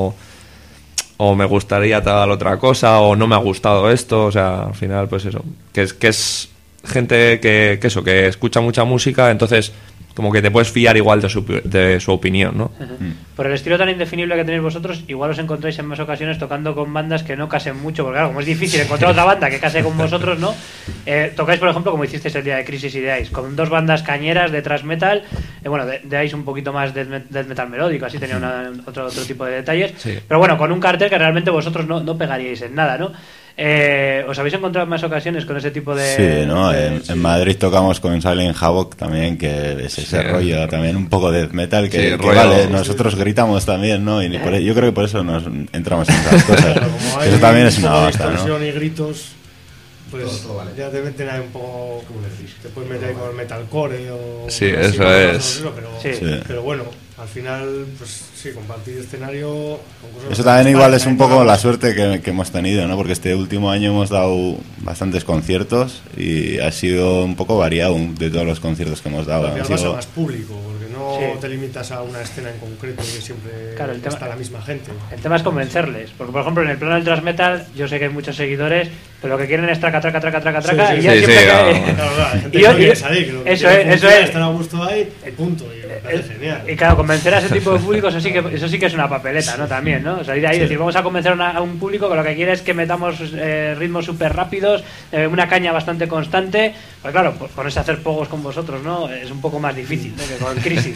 o me gustaría tal otra cosa, o no me ha gustado esto, o sea, al final pues eso, que es gente que escucha mucha música, entonces como que te puedes fiar igual de su opinión, ¿no?
Por el estilo tan indefinible que tenéis vosotros, igual os encontráis en más ocasiones tocando con bandas que no casen mucho, porque claro, como es difícil encontrar otra banda que case con vosotros, ¿no? Tocáis, por ejemplo, como hicisteis el día de Crisis y de Ice, con dos bandas cañeras de thrash metal, bueno, de Ice un poquito más de metal melódico, así tenía otro tipo de detalles, sí. Pero bueno, con un cartel que realmente vosotros no pegaríais en nada, ¿no? ¿Os habéis encontrado en más ocasiones con ese tipo de...?
Sí, ¿no? En Madrid tocamos con Silent Havoc también, que es ese rollo también un poco de metal que vale, nosotros gritamos también, ¿no? Y yo creo que por eso nos entramos en esas cosas. Eso también es una basta, ¿no?
Y gritos, pues todo vale. Ya te meten ahí un poco, ¿cómo decís? Te puedes meter ahí con el metalcore o...
Sí, eso es.
Pero bueno, al final, pues sí, compartir escenario con cosas.
Eso también igual es un poco la suerte que hemos tenido, ¿no? Porque este último año hemos dado bastantes conciertos y ha sido un poco variado de todos los conciertos que hemos dado.
Al final pasa más público, porque no te limitas a una escena en concreto que siempre está la misma gente.
El tema es convencerles, porque por ejemplo en el plano del thrash metal yo sé que hay muchos seguidores, pero lo que quieren es traca y ya siempre
hay gente que no quiere salir, que eso es, están a gusto ahí y punto. Genial.
Y claro, convencer a ese tipo de público, eso sí que es una papeleta, ¿no? También, ¿no? Salir de ahí y decir, vamos a convencer a un público que lo que quiere es que metamos ritmos súper rápidos, una caña bastante constante. Pues claro, pues ponerse a hacer pogos con vosotros, ¿no? Es un poco más difícil, ¿no? Que con Crisis.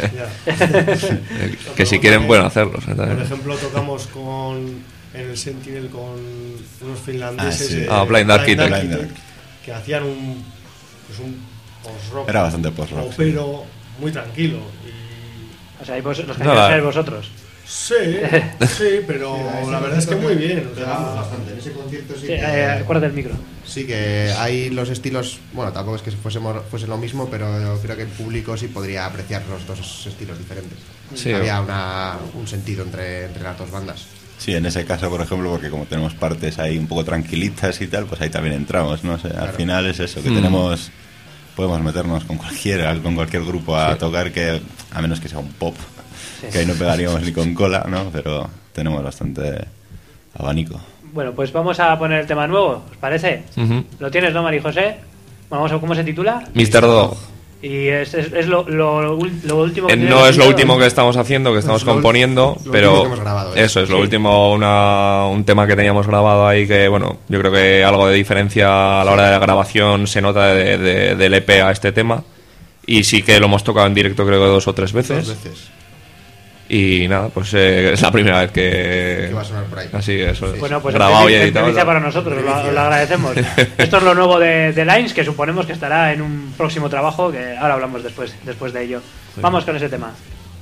Que si quieren pueden hacerlo.
Por ejemplo, tocamos en el Sentinel con unos finlandeses.
Blind Architect.
Que hacían un post-rock.
Era bastante post-rock.
Pero muy tranquilo.
O sea, los que vosotros.
Sí, pero la verdad es que muy bien. O sea,
bastante. En ese concierto
acuérdate del micro.
Sí que hay los estilos, bueno, tampoco es que fuese lo mismo, pero creo que el público sí podría apreciar los dos estilos diferentes. Sí, había un sentido entre las dos bandas.
Sí, en ese caso, por ejemplo, porque como tenemos partes ahí un poco tranquilitas y tal, pues ahí también entramos, ¿no? O sea, claro. Al final es eso, que podemos meternos con cualquier grupo a tocar, que a menos que sea un pop, que ahí no pegaríamos ni con cola, ¿no? Pero tenemos bastante abanico.
Bueno, pues vamos a poner el tema nuevo, ¿os parece? ¿Lo tienes, no, María José? Vamos a ¿cómo se titula?
Mr. Dog.
Y es lo último que
no es lo último que estamos haciendo, que estamos componiendo, pero eso es lo último, un tema que teníamos grabado ahí, que bueno, yo creo que algo de diferencia a la hora de la grabación se nota del EP a este tema, Y sí que lo hemos tocado en directo, creo que 2 o 3 veces.
2 veces.
Y nada, pues es la primera vez que
va a sonar por ahí.
Así, eso es.
Bueno, pues
grabado y
en
editado.
primicia para nosotros, lo agradecemos. Esto es lo nuevo de Lines, que suponemos que estará en un próximo trabajo, que ahora hablamos después de ello. Vamos con ese tema.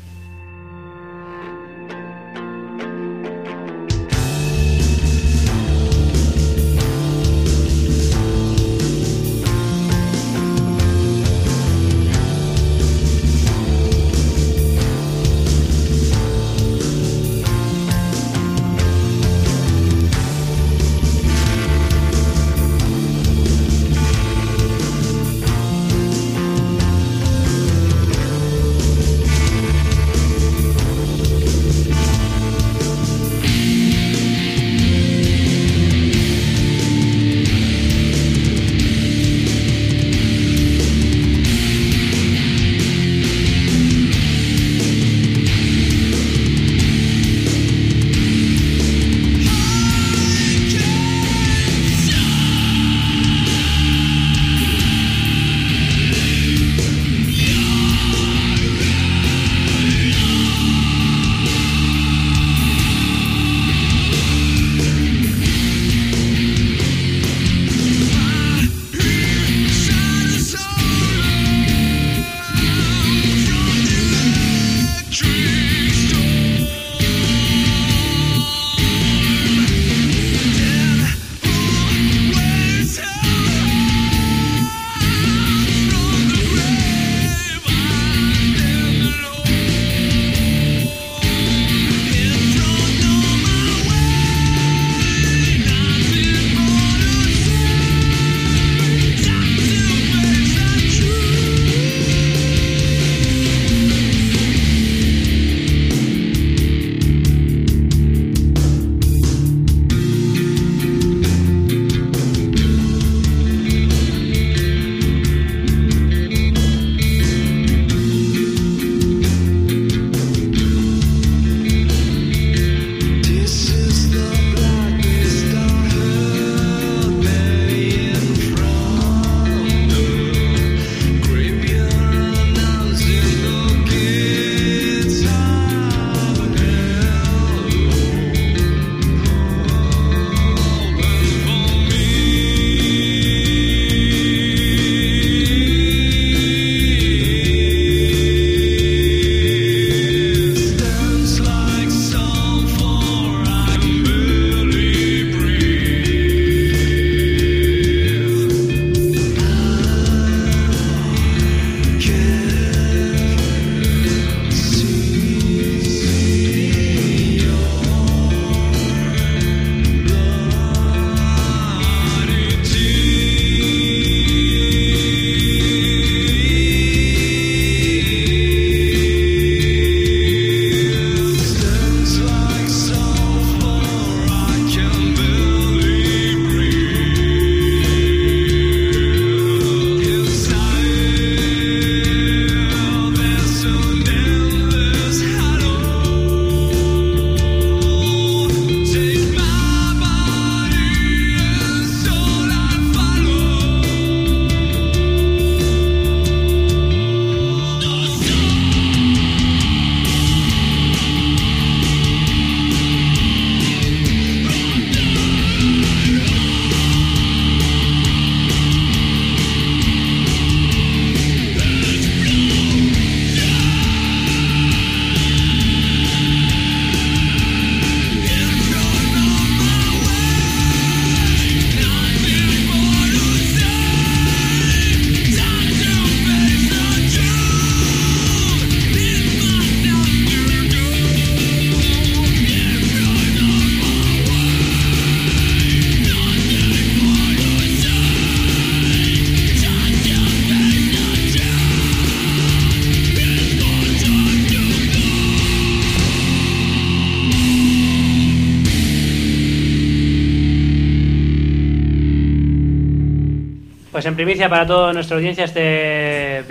Pues en primicia para toda nuestra audiencia este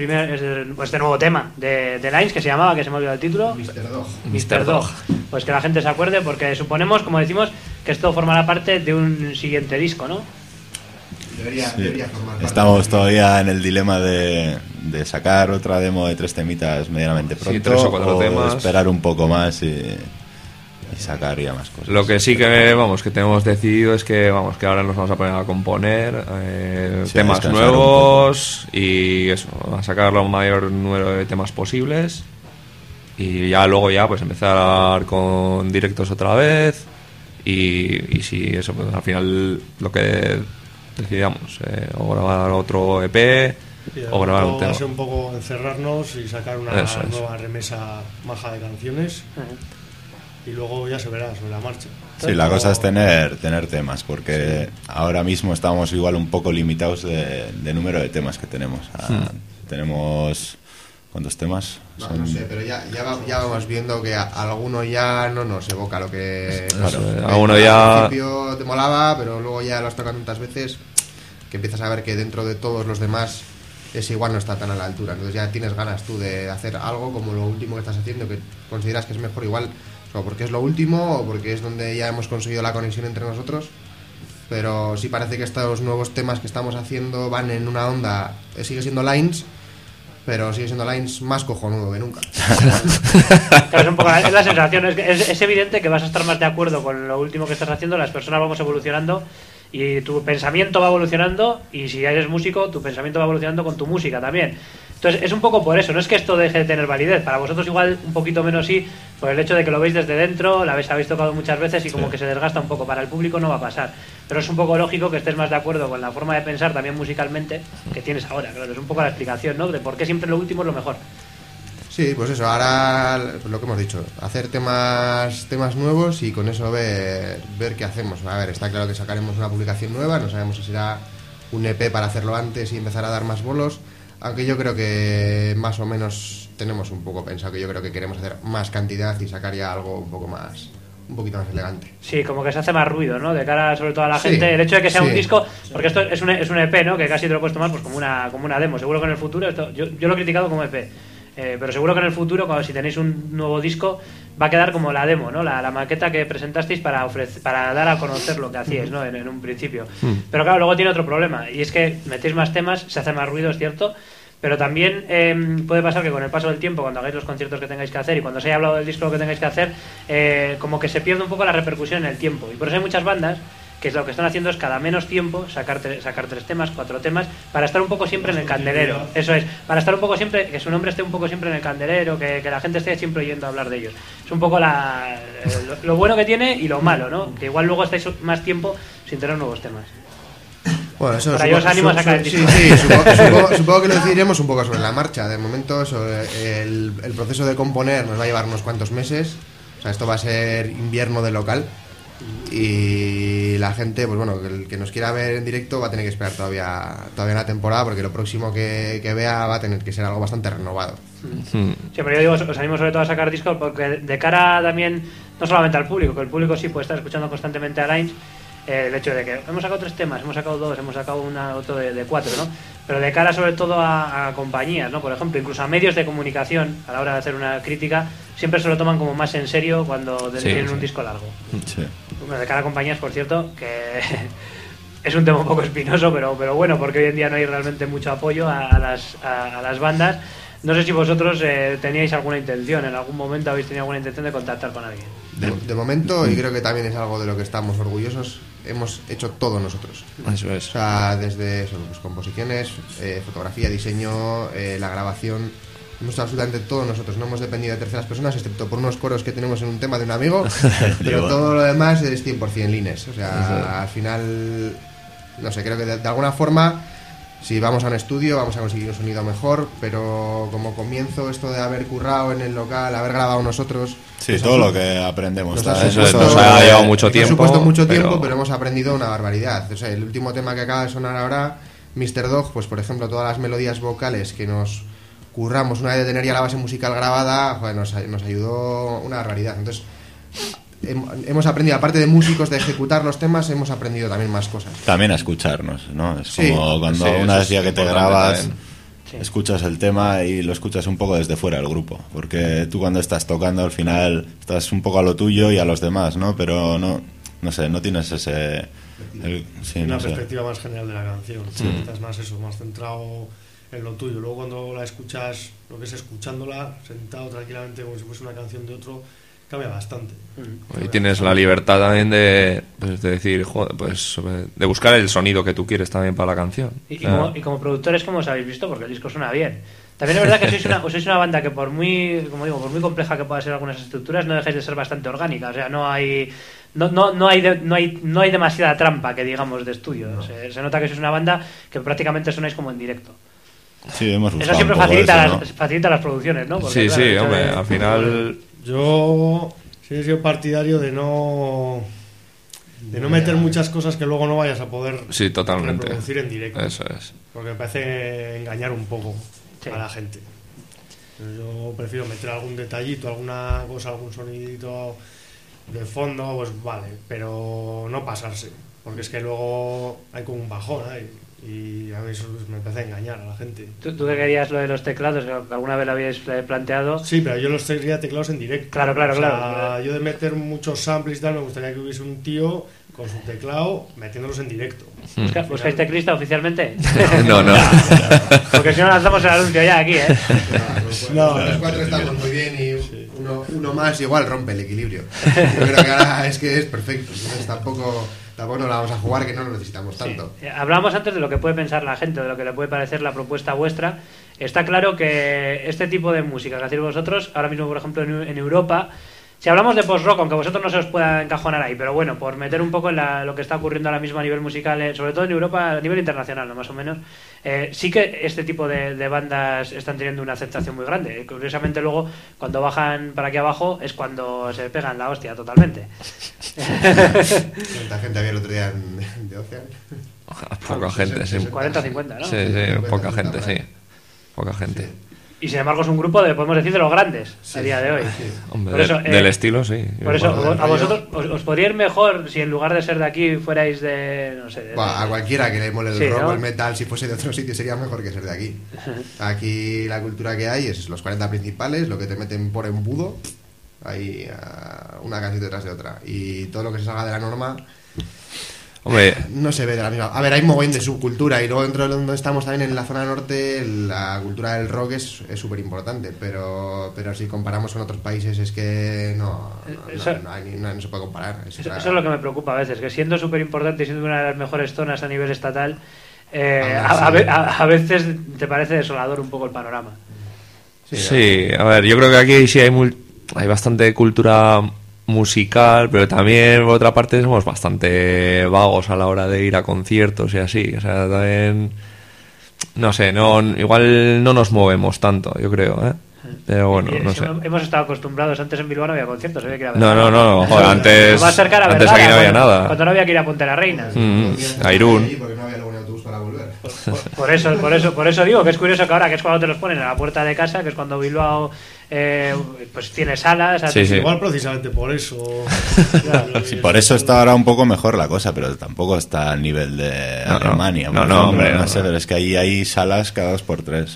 nuevo tema de Lines, que se llamaba, que se me ha olvidado el título, Mr. Dog. Pues que la gente se acuerde, porque suponemos, como decimos, que esto formará parte de un siguiente disco, ¿no?
Debería formar parte. Estamos todavía en el dilema de de sacar otra demo de 3 temitas medianamente pronto,
Sí, 3 o 4 temas.
esperar un poco más y sacar ya más cosas.
Lo que sí que que tenemos decidido es que que ahora nos vamos a poner a componer temas nuevos y eso, a sacar lo mayor número de temas posibles y ya luego pues empezar con directos otra vez y si eso, pues al final lo que decidamos, o grabar otro EP o grabar un tema.
Va a ser un poco encerrarnos y sacar una nueva remesa maja de canciones. Y luego ya se verá sobre la marcha.
Sí, la cosa es tener temas, porque ahora mismo estamos igual un poco limitados de número de temas que tenemos. Tenemos... ¿Cuántos temas?
No sé, pero ya vamos viendo que alguno ya no nos evoca lo que...
Claro, alguno ya...
Al principio te molaba, pero luego ya lo has tocado tantas veces que empiezas a ver que dentro de todos los demás ese igual no está tan a la altura. Entonces ya tienes ganas tú de hacer algo como lo último que estás haciendo, que consideras que es mejor igual... O porque es lo último o porque es donde ya hemos conseguido la conexión entre nosotros, pero sí parece que estos nuevos temas que estamos haciendo van en una onda, sigue siendo Lines, pero sigue siendo Lines más cojonudo que nunca.
Claro, es la sensación, es evidente que vas a estar más de acuerdo con lo último que estás haciendo, las personas vamos evolucionando y tu pensamiento va evolucionando, y si eres músico tu pensamiento va evolucionando con tu música también. Entonces es un poco por eso, no es que esto deje de tener validez, para vosotros igual un poquito menos sí, por el hecho de que lo veis desde dentro, la habéis tocado muchas veces y como que se desgasta un poco, para el público no va a pasar, pero es un poco lógico que estés más de acuerdo con la forma de pensar también musicalmente que tienes ahora, claro, es un poco la explicación, ¿no?, de por qué siempre lo último es lo mejor.
Sí, pues eso, ahora lo que hemos dicho, hacer temas nuevos y con eso ver qué hacemos. A ver, está claro que sacaremos una publicación nueva, no sabemos si será un EP para hacerlo antes y empezar a dar más bolos, aunque yo creo que más o menos tenemos un poco pensado que yo creo que queremos hacer más cantidad y sacar ya algo un poquito más elegante.
Sí, como que se hace más ruido, ¿no?, de cara sobre todo a la gente, el hecho de que sea un disco, porque esto es un EP, ¿no?, que casi te lo puedes tomar pues como una demo, seguro que en el futuro, yo lo he criticado como EP, pero seguro que en el futuro, cuando si tenéis un nuevo disco, va a quedar como la demo, ¿no?, la maqueta que presentasteis para dar a conocer lo que hacíais, ¿no?, en un principio. Pero claro, luego tiene otro problema, y es que metéis más temas, se hace más ruido, es cierto, pero también puede pasar que con el paso del tiempo, cuando hagáis los conciertos que tengáis que hacer y cuando se haya hablado del disco que tengáis que hacer, como que se pierde un poco la repercusión en el tiempo, y por eso hay muchas bandas que lo que están haciendo es cada menos tiempo sacar 3 temas, 4 temas, para estar un poco siempre en el candelero. Eso es, para estar un poco siempre, que su nombre esté un poco siempre en el candelero, que la gente esté siempre oyendo hablar de ellos. Es un poco lo bueno que tiene y lo malo, ¿no?, que igual luego estáis más tiempo sin tener nuevos temas.
Bueno, eso
para yo os animo a sacar el disco.
Sí, supongo que lo decidiremos un poco sobre la marcha. De momento el proceso de componer nos va a llevar unos cuantos meses. O sea, esto va a ser invierno de local. Y la gente, pues bueno, el que nos quiera ver en directo va a tener que esperar todavía una temporada, porque lo próximo que vea va a tener que ser algo bastante renovado.
Sí, pero yo digo, os animo sobre todo a sacar discos porque de cara también, no solamente al público, que el público sí puede estar escuchando constantemente a Lines, el hecho de que hemos sacado 3 temas, hemos sacado 2, hemos sacado otro de 4, ¿no? Pero de cara sobre todo a compañías, ¿no? Por ejemplo, incluso a medios de comunicación, a la hora de hacer una crítica, siempre se lo toman como más en serio cuando tienen un disco largo.
Sí.
Bueno, de cara a compañías, por cierto, que es un tema un poco espinoso, pero bueno, porque hoy en día no hay realmente mucho apoyo a las bandas. No sé si vosotros teníais alguna intención, en algún momento habéis tenido alguna intención de contactar con alguien.
De momento, y creo que también es algo de lo que estamos orgullosos, hemos hecho todo nosotros.
Eso es.
O sea, desde pues, composiciones, fotografía, diseño, la grabación, hemos hecho absolutamente todo nosotros. No hemos dependido de terceras personas, excepto por unos coros que tenemos en un tema de un amigo, pero todo lo demás es 100% Lines. O sea, al final, no sé, creo que de alguna forma, si vamos a un estudio vamos a conseguir un sonido mejor, pero como comienzo esto de haber currado en el local, haber grabado nosotros...
Sí, todo lo que aprendemos.
Nos ha llevado mucho tiempo.
Nos ha supuesto mucho tiempo, pero hemos aprendido una barbaridad. O sea, el último tema que acaba de sonar ahora, Mr. Dog, pues por ejemplo, todas las melodías vocales que nos curramos una vez de tener ya la base musical grabada, joder, nos ayudó una barbaridad. Entonces... hemos aprendido, aparte de músicos, de ejecutar los temas, hemos aprendido también más cosas.
También a escucharnos, ¿no? Es como cuando una vez ya que te grabas, escuchas el tema y lo escuchas un poco desde fuera del grupo, porque tú cuando estás tocando al final estás un poco a lo tuyo y a los demás, ¿no? Pero no sé, no tienes ese...
una perspectiva más general de la canción. Estás más centrado en lo tuyo. Luego cuando la escuchas, lo que es escuchándola, sentado tranquilamente como si fuese una canción de otro, cambia bastante.
Y tienes la libertad también de decir, joder, pues de buscar el sonido que tú quieres también para la canción.
Y como productores, ¿cómo os habéis visto? Porque el disco suena bien. También es verdad que sois una banda que por muy compleja que pueda ser algunas estructuras, no dejáis de ser bastante orgánica. O sea, no hay demasiada trampa, que digamos, de estudio.
No.
Se nota que sois una banda que prácticamente sonáis como en directo.
Sí, hemos buscado
Eso siempre
un poco
facilita,
eso, ¿no?
facilita las producciones, ¿no? Porque,
Sí,
claro,
sí, hombre, al final...
Yo sí he sido partidario de no meter muchas cosas que luego no vayas a poder reproducir en directo.
Eso es.
Porque me parece engañar un poco a la gente. Yo prefiero meter algún detallito, alguna cosa, algún sonidito de fondo, pues vale, pero no pasarse, porque es que luego hay como un bajón ahí. Y a mí eso me empecé a engañar a la gente.
¿Tú que querías lo de los teclados, que alguna vez lo habíais planteado?
Sí, pero yo los quería teclados en directo.
Claro.
Yo de meter muchos samples y tal, me gustaría que hubiese un tío con su teclado metiéndolos en directo.
¿Buscáis teclista oficialmente?
No.
Porque si no lanzamos el anuncio ya aquí, ¿eh?
Los cuatro estamos muy bien y uno más igual rompe el equilibrio. Yo creo que ahora es perfecto. Entonces tampoco nos la vamos a jugar, que no lo necesitamos tanto.
Sí. Hablábamos antes de lo que puede pensar la gente, de lo que le puede parecer la propuesta vuestra. Está claro que este tipo de música que hacéis vosotros, ahora mismo, por ejemplo, en Europa, si hablamos de post-rock, aunque a vosotros no se os pueda encajonar ahí, pero bueno, por meter un poco en lo que está ocurriendo ahora mismo a nivel musical, sobre todo en Europa, a nivel internacional, ¿no? Más o menos, sí que este tipo de bandas están teniendo una aceptación muy grande. Curiosamente luego, cuando bajan para aquí abajo, es cuando se pegan la hostia totalmente.
¿Cuánta gente había el otro día de Ocean?
Poca gente, sí.
40 50, ¿no?
Sí, poca gente, sí. Poca gente.
Sí. Y sin embargo es un grupo podemos decir, de los grandes a día de hoy.
Sí.
Hombre,
por eso,
del estilo, sí.
Por eso, a vosotros os podría ir mejor si en lugar de ser de aquí fuerais de, no sé...
A cualquiera que le mole el
sí,
rock
¿no?
o el metal, si fuese de otro sitio sería mejor que ser de aquí. Aquí la cultura que hay es los 40 principales, lo que te meten por embudo, ahí una canción detrás de otra. Y todo lo que se salga de la norma...
Hombre,
no se ve de la misma. A ver, hay un mogollón de subcultura y luego dentro de donde estamos también en la zona norte la cultura del rock es súper importante, pero si comparamos con otros países es que no se puede comparar.
Eso es lo que me preocupa a veces, que siendo súper importante y siendo una de las mejores zonas a nivel estatal, a veces te parece desolador un poco el panorama.
Sí, a ver, yo creo que aquí sí hay bastante cultura musical, pero también por otra parte somos bastante vagos a la hora de ir a conciertos y así, o sea, también no sé, igual no nos movemos tanto, yo creo, ¿eh? Pero bueno, no sé.
Hemos estado acostumbrados, antes en Bilbao no había conciertos, había que ir a ver.
No, joder, antes
aquí
no había nada.
Cuando no había que ir a Ponte la Reina.
A Irún.
Porque no había luego un autobús para volver.
Por eso digo que es curioso que ahora, que es cuando te los ponen a la puerta de casa, que es cuando Bilbao pues tiene salas.
Sí.
Igual precisamente por eso.
Sí, por eso está ahora un poco mejor la cosa, pero tampoco está al nivel de Alemania.
Hombre,
no sé, pero es que ahí hay salas cada 2x3.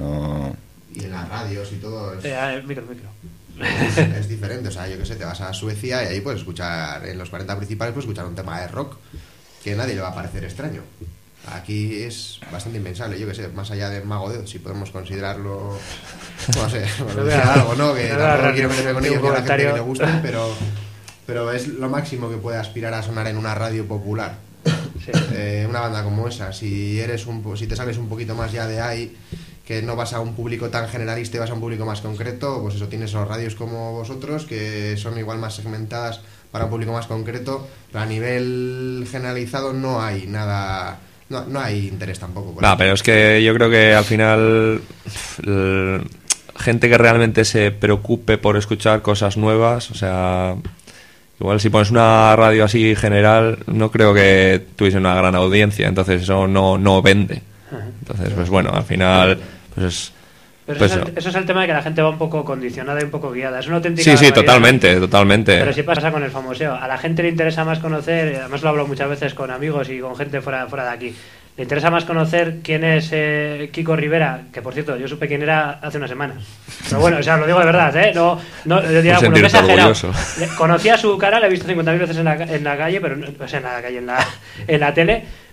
Y en las radios y todo
Micro.
es diferente, o sea, yo qué sé, te vas a Suecia y ahí puedes escuchar, en los 40 principales puedes escuchar un tema de rock que a nadie le va a parecer extraño. Aquí es bastante impensable, yo que sé, más allá del Mago de Oz, si podemos considerarlo, no sé, algo, ¿no? Que tampoco quiero meterme con ellos, que a la gente que le gusten, pero es lo máximo que puede aspirar a sonar en una radio popular. Sí. Una banda como esa, si te sales un poquito más ya de ahí, que no vas a un público tan generalista y vas a un público más concreto, pues eso, tienes los radios como vosotros, que son igual más segmentadas para un público más concreto, pero a nivel generalizado no hay nada... No hay interés tampoco.
Pero es que yo creo que al final gente que realmente se preocupe por escuchar cosas nuevas, o sea, igual si pones una radio así general, no creo que tuviese una gran audiencia, entonces eso no vende. Entonces, pues bueno, al final, pues
Pero
pues
eso es el tema de que la gente va un poco condicionada y un poco guiada. Es una auténtica
Sí,
barbaridad.
totalmente.
Pero sí pasa con el famoseo. A la gente le interesa más conocer, además lo hablo muchas veces con amigos y con gente fuera de aquí. Le interesa más conocer quién es Kiko Rivera, que por cierto, yo supe quién era hace una semana. Pero bueno, o sea, lo digo de verdad, ¿eh? No yo diría, bueno, me he exagerado. Conocía su cara, la he visto 50.000 veces en la calle, pero o sea, en la tele,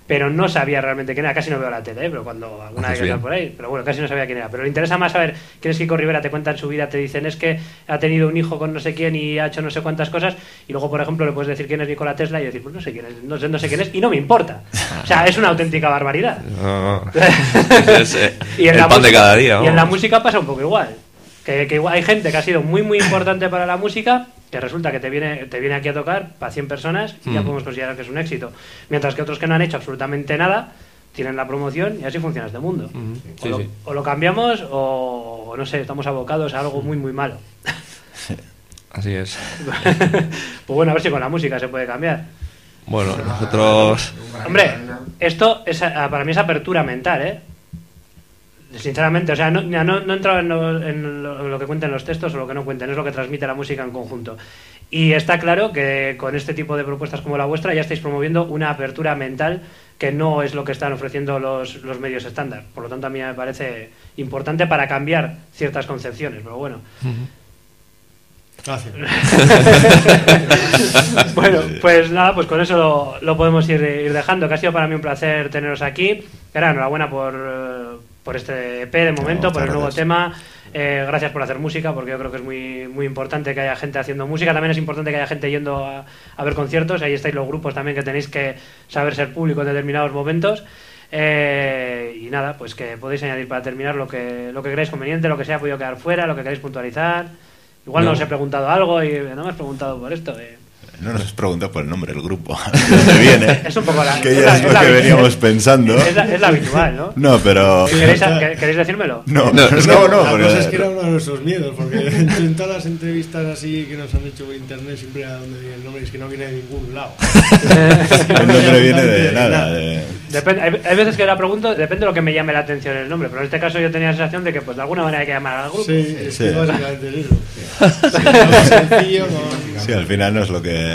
pero no sabía realmente quién era. Casi no veo la tele, pero cuando alguna vez que por ahí, pero bueno, casi no sabía quién era. Pero le interesa más saber quién es Kiko Rivera, te cuentan su vida, te dicen es que ha tenido un hijo con no sé quién y ha hecho no sé cuántas cosas, y luego, por ejemplo, le puedes decir quién es Nikola Tesla y decir, pues no sé quién es, no sé quién es, y no me importa. O sea, es una auténtica barbaridad.
No.
Y en
el pan de cada día.
Y en la música pasa un poco igual. Que igual hay gente que ha sido muy muy importante para la música, que resulta que te viene aquí a tocar para 100 personas y ya podemos considerar que es un éxito, mientras que otros que no han hecho absolutamente nada tienen la promoción y así funciona este mundo.
Sí,
o lo cambiamos o no sé, estamos abocados a algo muy muy malo.
Así es.
Pues bueno, a ver si con la música se puede cambiar.
Bueno, nosotros...
Hombre, esto es, para mí es apertura mental, ¿eh? Sinceramente, o sea, no he entrado en lo que cuenten los textos o lo que no cuenten, es lo que transmite la música en conjunto. Y está claro que con este tipo de propuestas como la vuestra ya estáis promoviendo una apertura mental que no es lo que están ofreciendo los medios estándar. Por lo tanto, a mí me parece importante para cambiar ciertas concepciones, pero bueno.
Gracias.
Bueno, pues nada, pues con eso lo podemos ir dejando, que ha sido para mí un placer teneros aquí. Era enhorabuena por este EP de momento, por el nuevo tema. Gracias por hacer música, porque yo creo que es muy, muy importante que haya gente haciendo música. También es importante que haya gente yendo a ver conciertos. Ahí estáis los grupos también, que tenéis que saber ser público en determinados momentos. Y nada, pues que podéis añadir para terminar lo que creáis conveniente, lo que se haya podido quedar fuera, lo que queráis puntualizar. Igual no os he preguntado algo y no me has preguntado por esto.
No nos has preguntado por el nombre del grupo. ¿De dónde viene?
Es un poco
que ya es lo que veníamos pensando.
Es la habitual, ¿no?
No, pero...
¿Queréis decírmelo?
No.
La cosa es que era uno de nuestros miedos, porque en todas las entrevistas así que nos han hecho por internet siempre era donde viene el nombre, y es que no viene de ningún lado.
El nombre viene de nada.
Depende, hay veces que la pregunto, depende de lo que me llame la atención el nombre, pero en este caso yo tenía la sensación de que pues de alguna manera hay que llamar al grupo.
Sí, es que básicamente es eso. Sencillo,
sí, al final no es lo que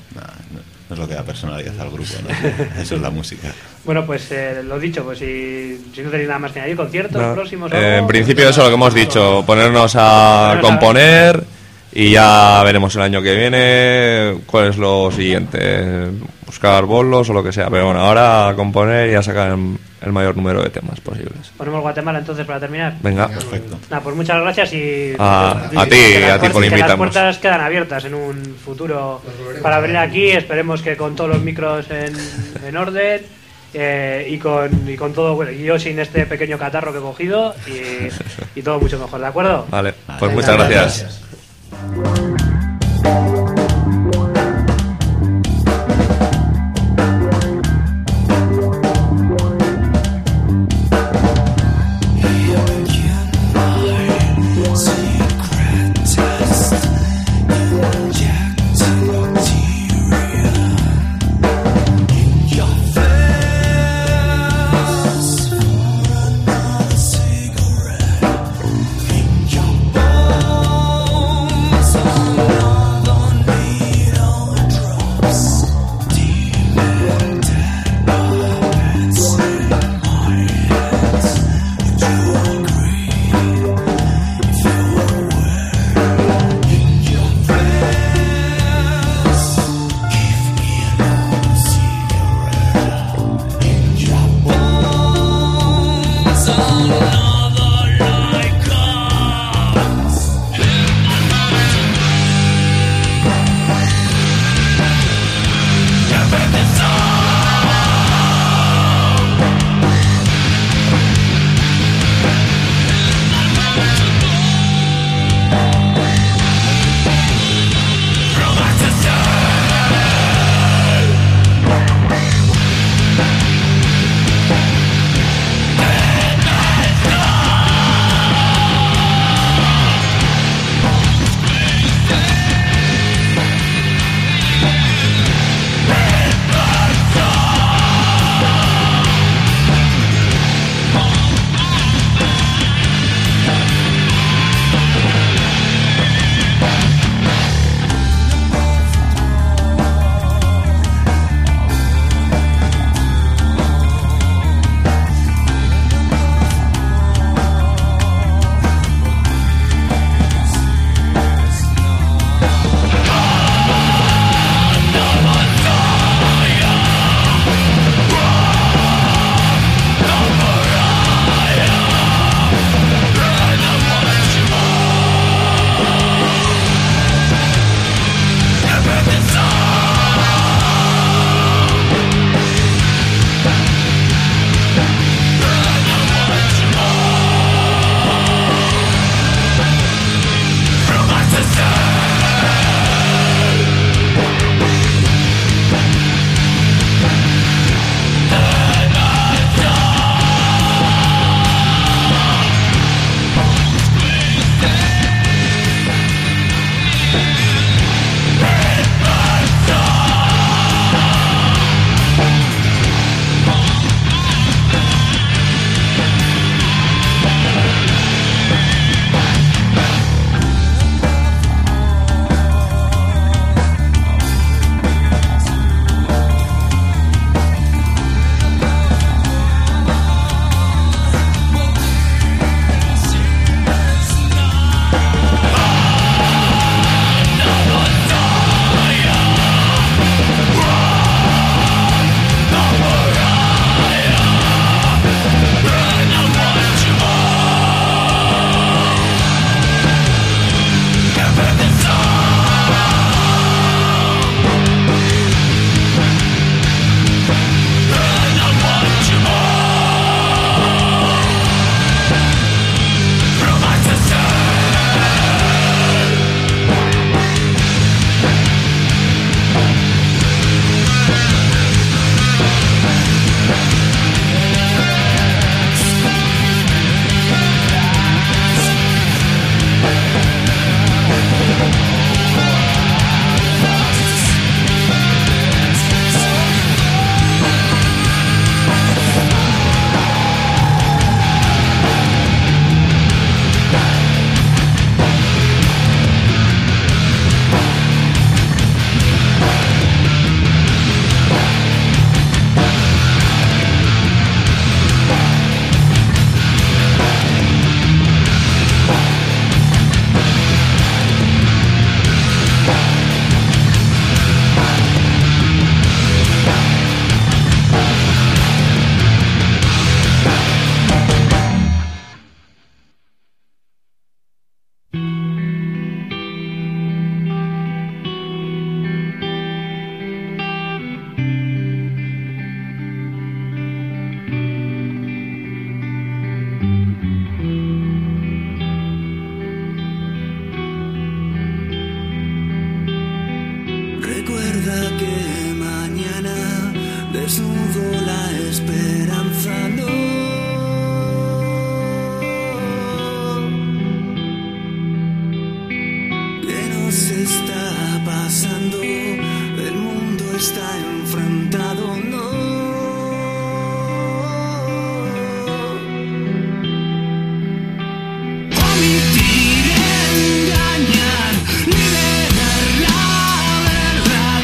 da personalidad al grupo, ¿no? Eso es la música.
Bueno, pues lo dicho, pues si no tenéis nada más que añadir, conciertos próximos.
En principio eso es lo que hemos dicho, ponernos a componer y ya veremos el año que viene cuál es lo siguiente, buscar bolos o lo que sea, pero bueno, ahora a componer y a sacar el mayor número de temas posibles.
Ponemos Guatemala entonces para terminar.
Venga.
Perfecto.
Pues muchas gracias y
a ti por invitarnos.
Que las puertas quedan abiertas en un futuro para venir aquí, esperemos que con todos los micros en orden y con todo, bueno, y yo sin este pequeño catarro que he cogido y todo mucho mejor, ¿de acuerdo?
Vale, pues muchas gracias.
Bones. desnudo la esperanza no. ¿Qué nos está pasando? El mundo está enfrentado, no. Omitir, engañar, liberar la verdad.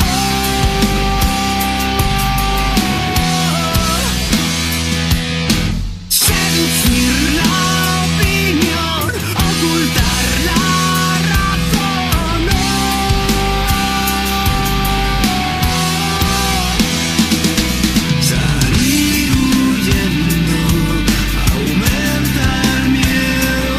Seducir la opinión, ocultar la razón. Salir huyendo aumenta el miedo.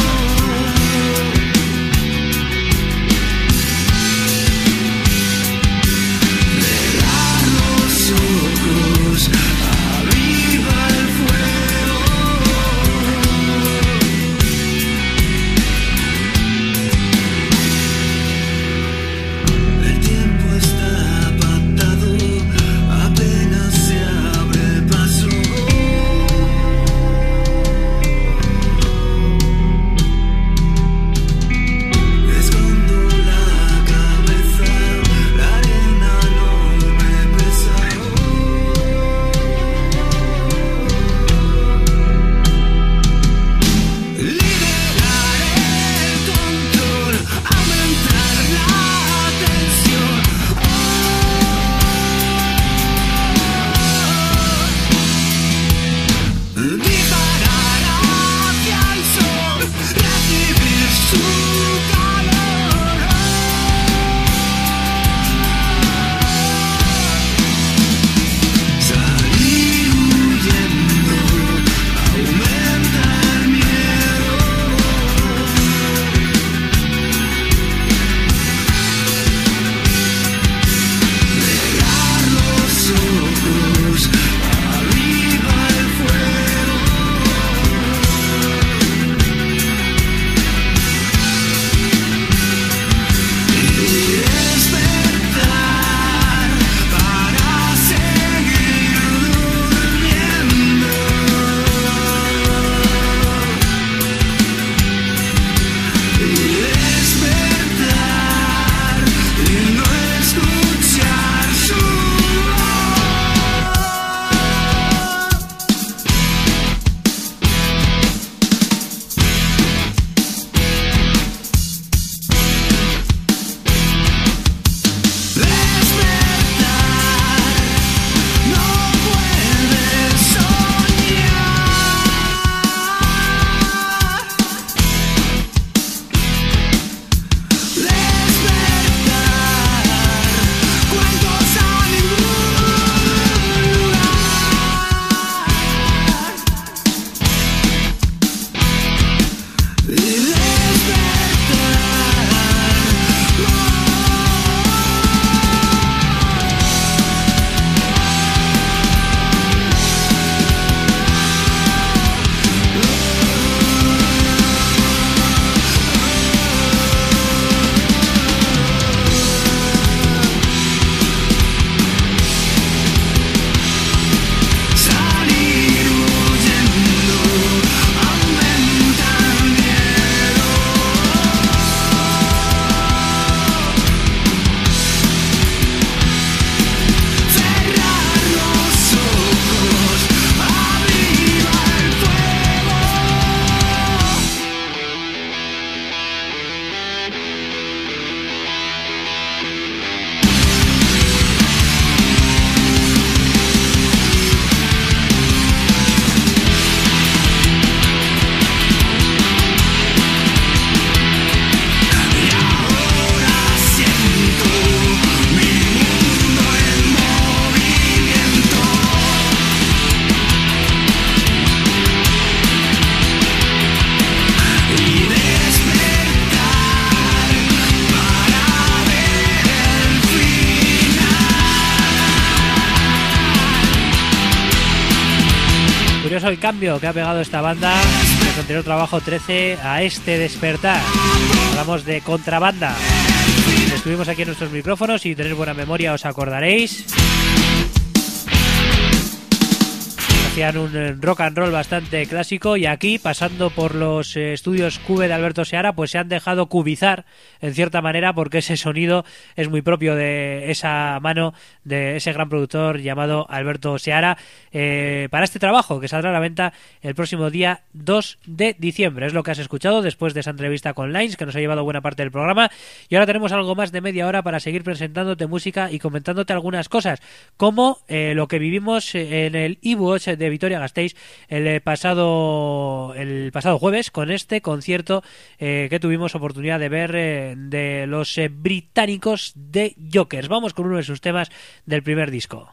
Cerrar los ojos, aviva el fuego. El tiempo está pactado, apenas se abre paso. Escondo la cabeza, la arena no me pesa. Liberar el control, aumentar la tensión. Disparar hacia el sol, recibir su calor. Salir huyendo aumenta el miedo. Cerrar los ojos, aviva el fuego. Y despertar para seguir durmiendo. Y despertar y no escuchar su voz. Despertar, no puedes soñar. Despertar, cuentos a ningún lugar. Y despertar. Salir huyendo aumenta el miedo. Cerrar los ojos, aviva el fuego. Y ahora siento mi mundo en movimiento. Y despertar para ver el final.
Curioso el cambio que ha pegado esta banda de su anterior trabajo 13 a este despertar. Hablamos de Contrabanda. Estuvimos aquí en nuestros micrófonos y si tenéis buena memoria os acordaréis. hacían un rock and roll bastante clásico, y aquí, pasando por los estudios Cube de Alberto Seara, pues se han dejado cubizar en cierta manera, porque ese sonido es muy propio de esa mano de ese gran productor llamado Alberto Seara, para este trabajo que saldrá a la venta el próximo día 2 de diciembre. Es lo que has escuchado después de esa entrevista con Lines, que nos ha llevado buena parte del programa, y ahora tenemos algo más de media hora para seguir presentándote música y comentándote algunas cosas, como lo que vivimos en el Ibu de Vitoria-Gasteiz el pasado jueves, con este concierto que tuvimos oportunidad de ver de los británicos de Jokers. Vamos con uno de sus temas del primer disco.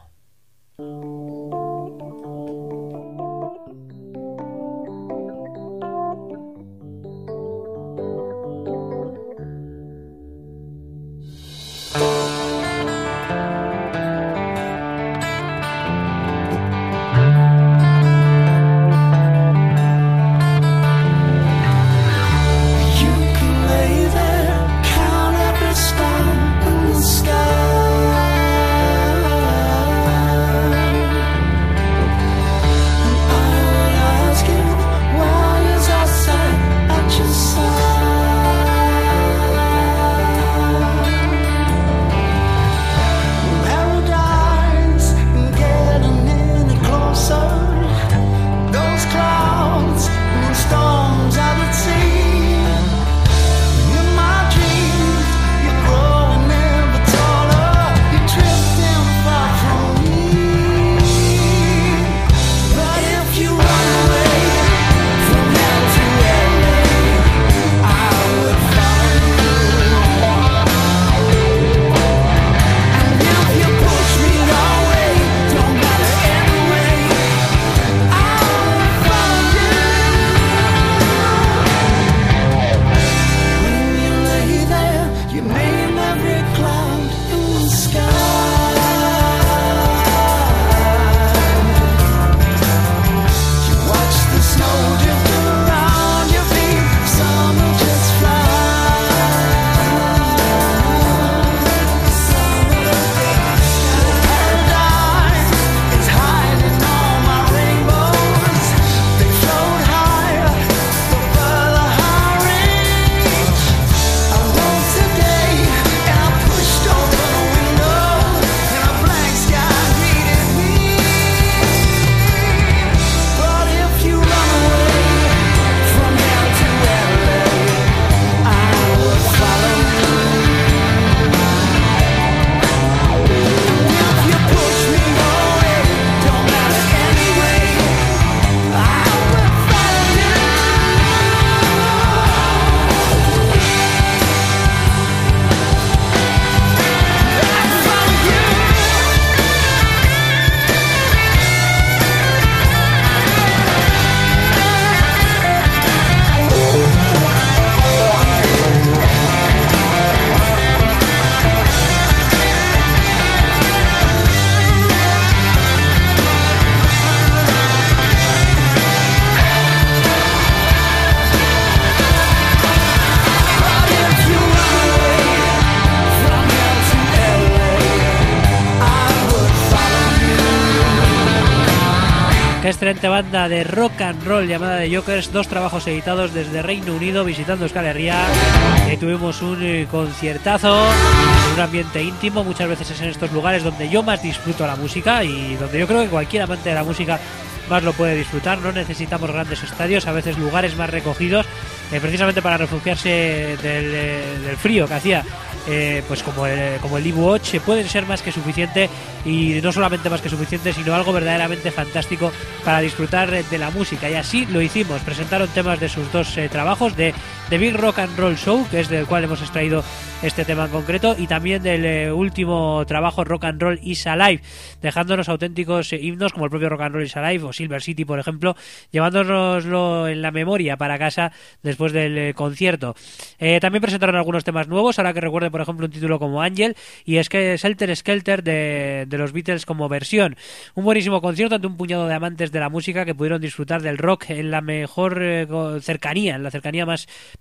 Excelente banda de rock and roll llamada The Jokers, 2 trabajos editados desde Reino Unido, visitando Euskal Herria. Y tuvimos un conciertazo en un ambiente íntimo. Muchas veces es en estos lugares donde yo más disfruto la música y donde yo creo que cualquier amante de la música más lo puede disfrutar. No necesitamos grandes estadios, a veces lugares más recogidos, precisamente para refugiarse del frío que hacía. Pues como el Ibu pueden ser más que suficiente, y no solamente más que suficiente, sino algo verdaderamente fantástico para disfrutar de la música. Y así lo hicimos. Presentaron temas de sus 2 trabajos, de The Big Rock and Roll Show, que es del cual hemos extraído este tema en concreto, y también del último trabajo, Rock and Roll Is Alive, dejándonos auténticos himnos como el propio Rock and Roll Is Alive o Silver City, por ejemplo, llevándonoslo en la memoria para casa después del concierto. También presentaron algunos temas nuevos, ahora que recuerde, por ejemplo, un título como Angel, y es que Helter Skelter de los Beatles como versión. Un buenísimo concierto ante un puñado de amantes de la música que pudieron disfrutar del rock en la mejor cercanía, en la cercanía más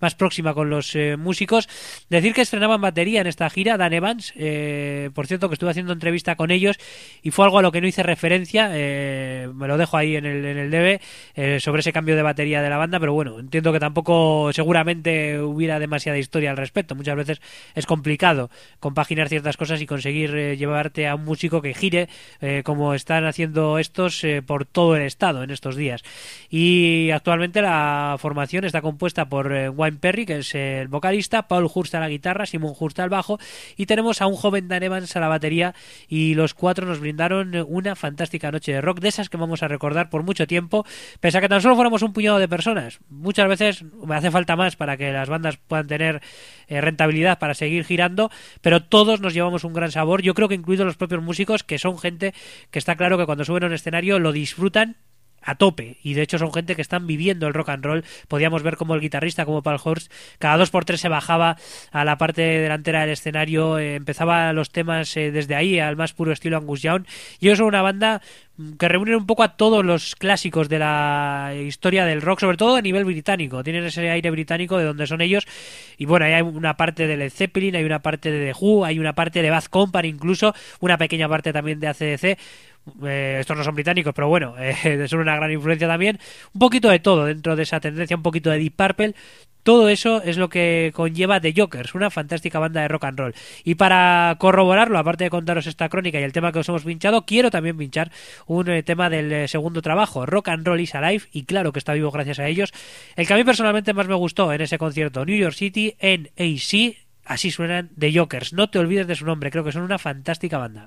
más próxima con los músicos. Decir que estrenaban batería en esta gira, Dan Evans, por cierto que estuve haciendo entrevista con ellos y fue algo a lo que no hice referencia, me lo dejo ahí en el DB, sobre ese cambio de batería de la banda, pero bueno, entiendo que tampoco seguramente hubiera demasiada historia al respecto. Muchas veces es complicado compaginar ciertas cosas y conseguir llevarte a un músico que gire como están haciendo estos por todo el estado en estos días. Y actualmente la formación está compuesta por Wayne Perry, que es el vocalista, Paul Hurst a la guitarra, Simon Hurst al bajo, y tenemos a un joven Dan Evans a la batería, y los cuatro nos brindaron una fantástica noche de rock, de esas que vamos a recordar por mucho tiempo, pese a que tan solo fuéramos un puñado de personas. Muchas veces me hace falta más para que las bandas puedan tener rentabilidad para seguir girando, pero todos nos llevamos un gran sabor, yo creo que incluidos los propios músicos, que son gente que está claro que cuando suben a un escenario lo disfrutan a tope, y de hecho son gente que están viviendo el rock and roll. Podíamos ver como el guitarrista, como Paul Hurst, cada 2x3 se bajaba a la parte delantera del escenario, empezaba los temas desde ahí al más puro estilo Angus Young, y ellos son una banda que reúnen un poco a todos los clásicos de la historia del rock, sobre todo a nivel británico. Tienen ese aire británico de donde son ellos, y bueno, ahí hay una parte de Led Zeppelin, hay una parte de The Who, hay una parte de Bad Company, incluso una pequeña parte también de AC/DC. Estos no son británicos, pero bueno, son una gran influencia también. Un poquito de todo dentro de esa tendencia, un poquito de Deep Purple. Todo eso es lo que conlleva The Jokers, una fantástica banda de rock and roll. Y para corroborarlo, aparte de contaros esta crónica y el tema que os hemos pinchado, quiero también pinchar un tema del segundo trabajo, Rock and Roll is Alive, y claro que está vivo gracias a ellos. El que a mí personalmente más me gustó en ese concierto, New York City NAC, así suenan The Jokers. No te olvides de su nombre, creo que son una fantástica banda.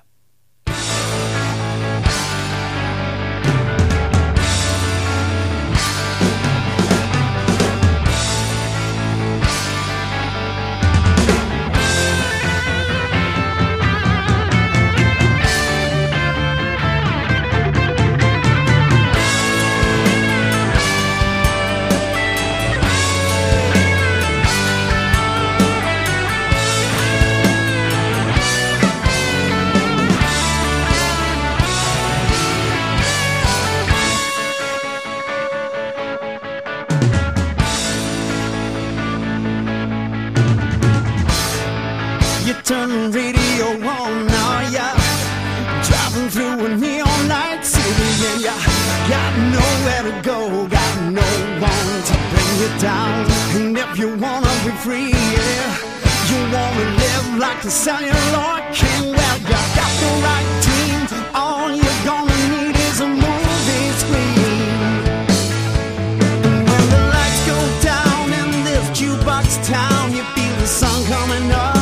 Turn the radio on now, yeah. Driving through a neon light city, and yeah, got nowhere to go, got no one to bring you down. And if you wanna be free, yeah, you wanna live like the celluloid king, well, you got the right team. All you're gonna need is a movie screen. And when the lights go down in this jukebox town, you feel the sun coming up.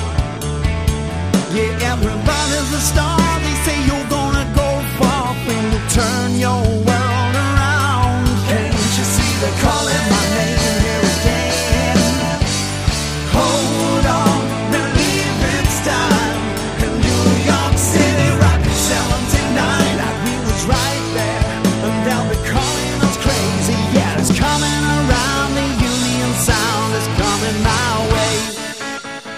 Yeah, everybody's a star. They say you're gonna go far when you turn your world around. Can't you see they're calling my name here again? Hold on, believe it's time. In New York City, rockin' 79. Like we was right there, and they'll be calling us crazy. Yeah, it's coming around. The Union Sound is coming my way.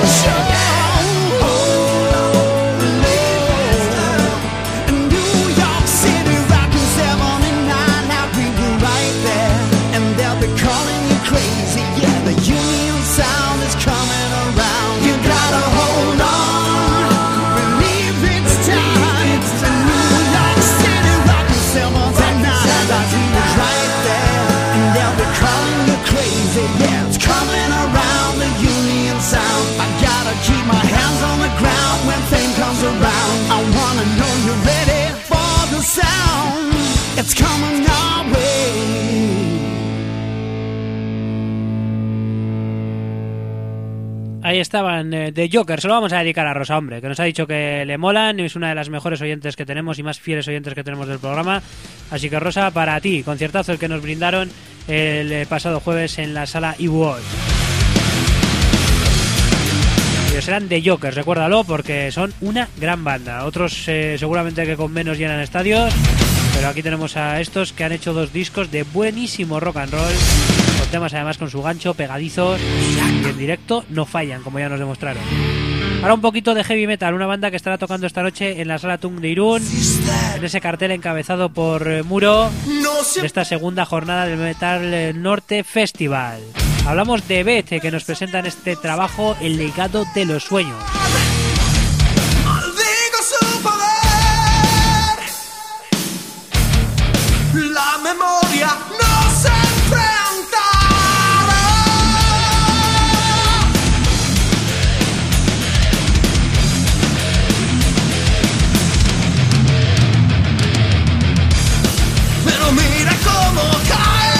Ahí estaban The Joker. Se lo vamos a dedicar a Rosa, hombre, que nos ha dicho que le molan, es una de las mejores oyentes que tenemos y más fieles oyentes que tenemos del programa. Así que Rosa, para ti, conciertazo el que nos brindaron el pasado jueves en la sala eWorld. Ellos eran The Jokers, recuérdalo, porque son una gran banda. Otros seguramente que con menos llenan estadios, pero aquí tenemos a estos que han hecho 2 discos de buenísimo rock and roll, con temas además con su gancho, pegadizos, y en directo no fallan, como ya nos demostraron. Ahora un poquito de heavy metal, una banda que estará tocando esta noche en la Sala Tung de Irún, en ese cartel encabezado por Muro, de esta segunda jornada del Metal Norte Festival. Hablamos de Beth, que nos presentan este trabajo, El legado de los sueños.
La memoria no se enfrenta. Pero mira cómo cae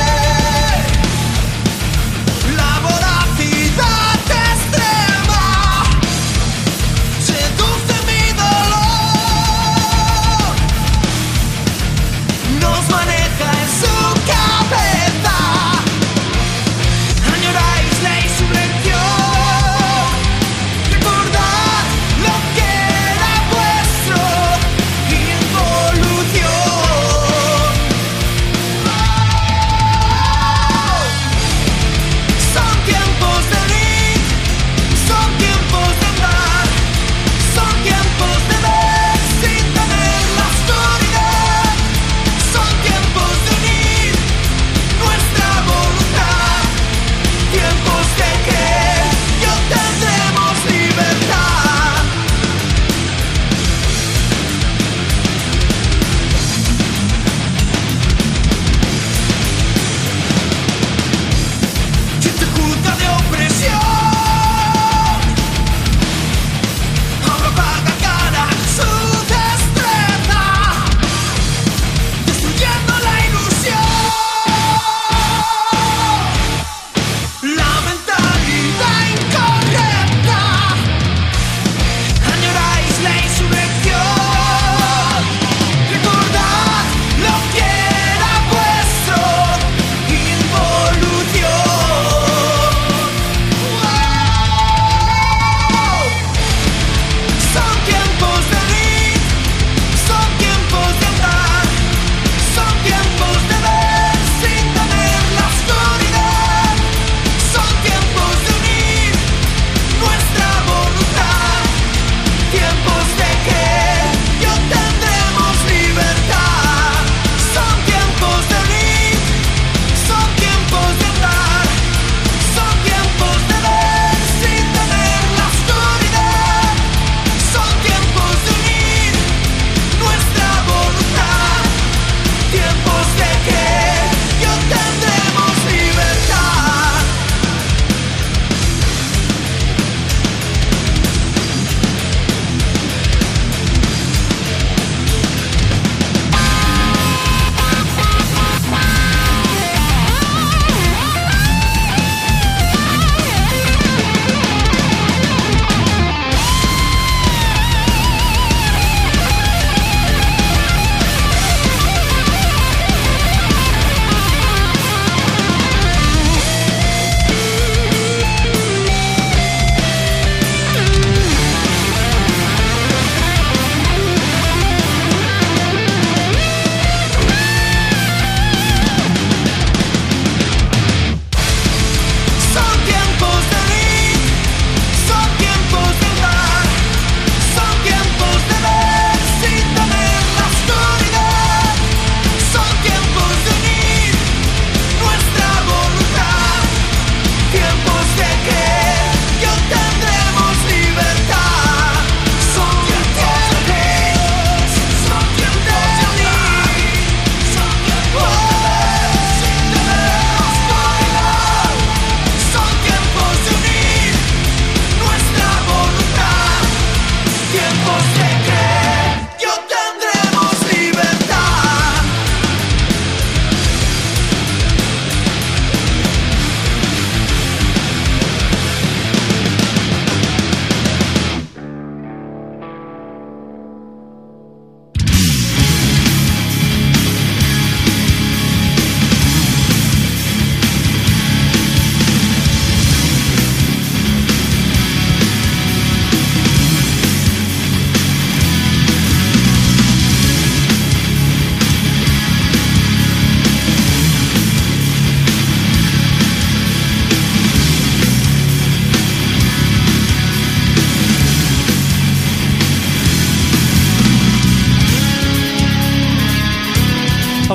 la voracidad extrema.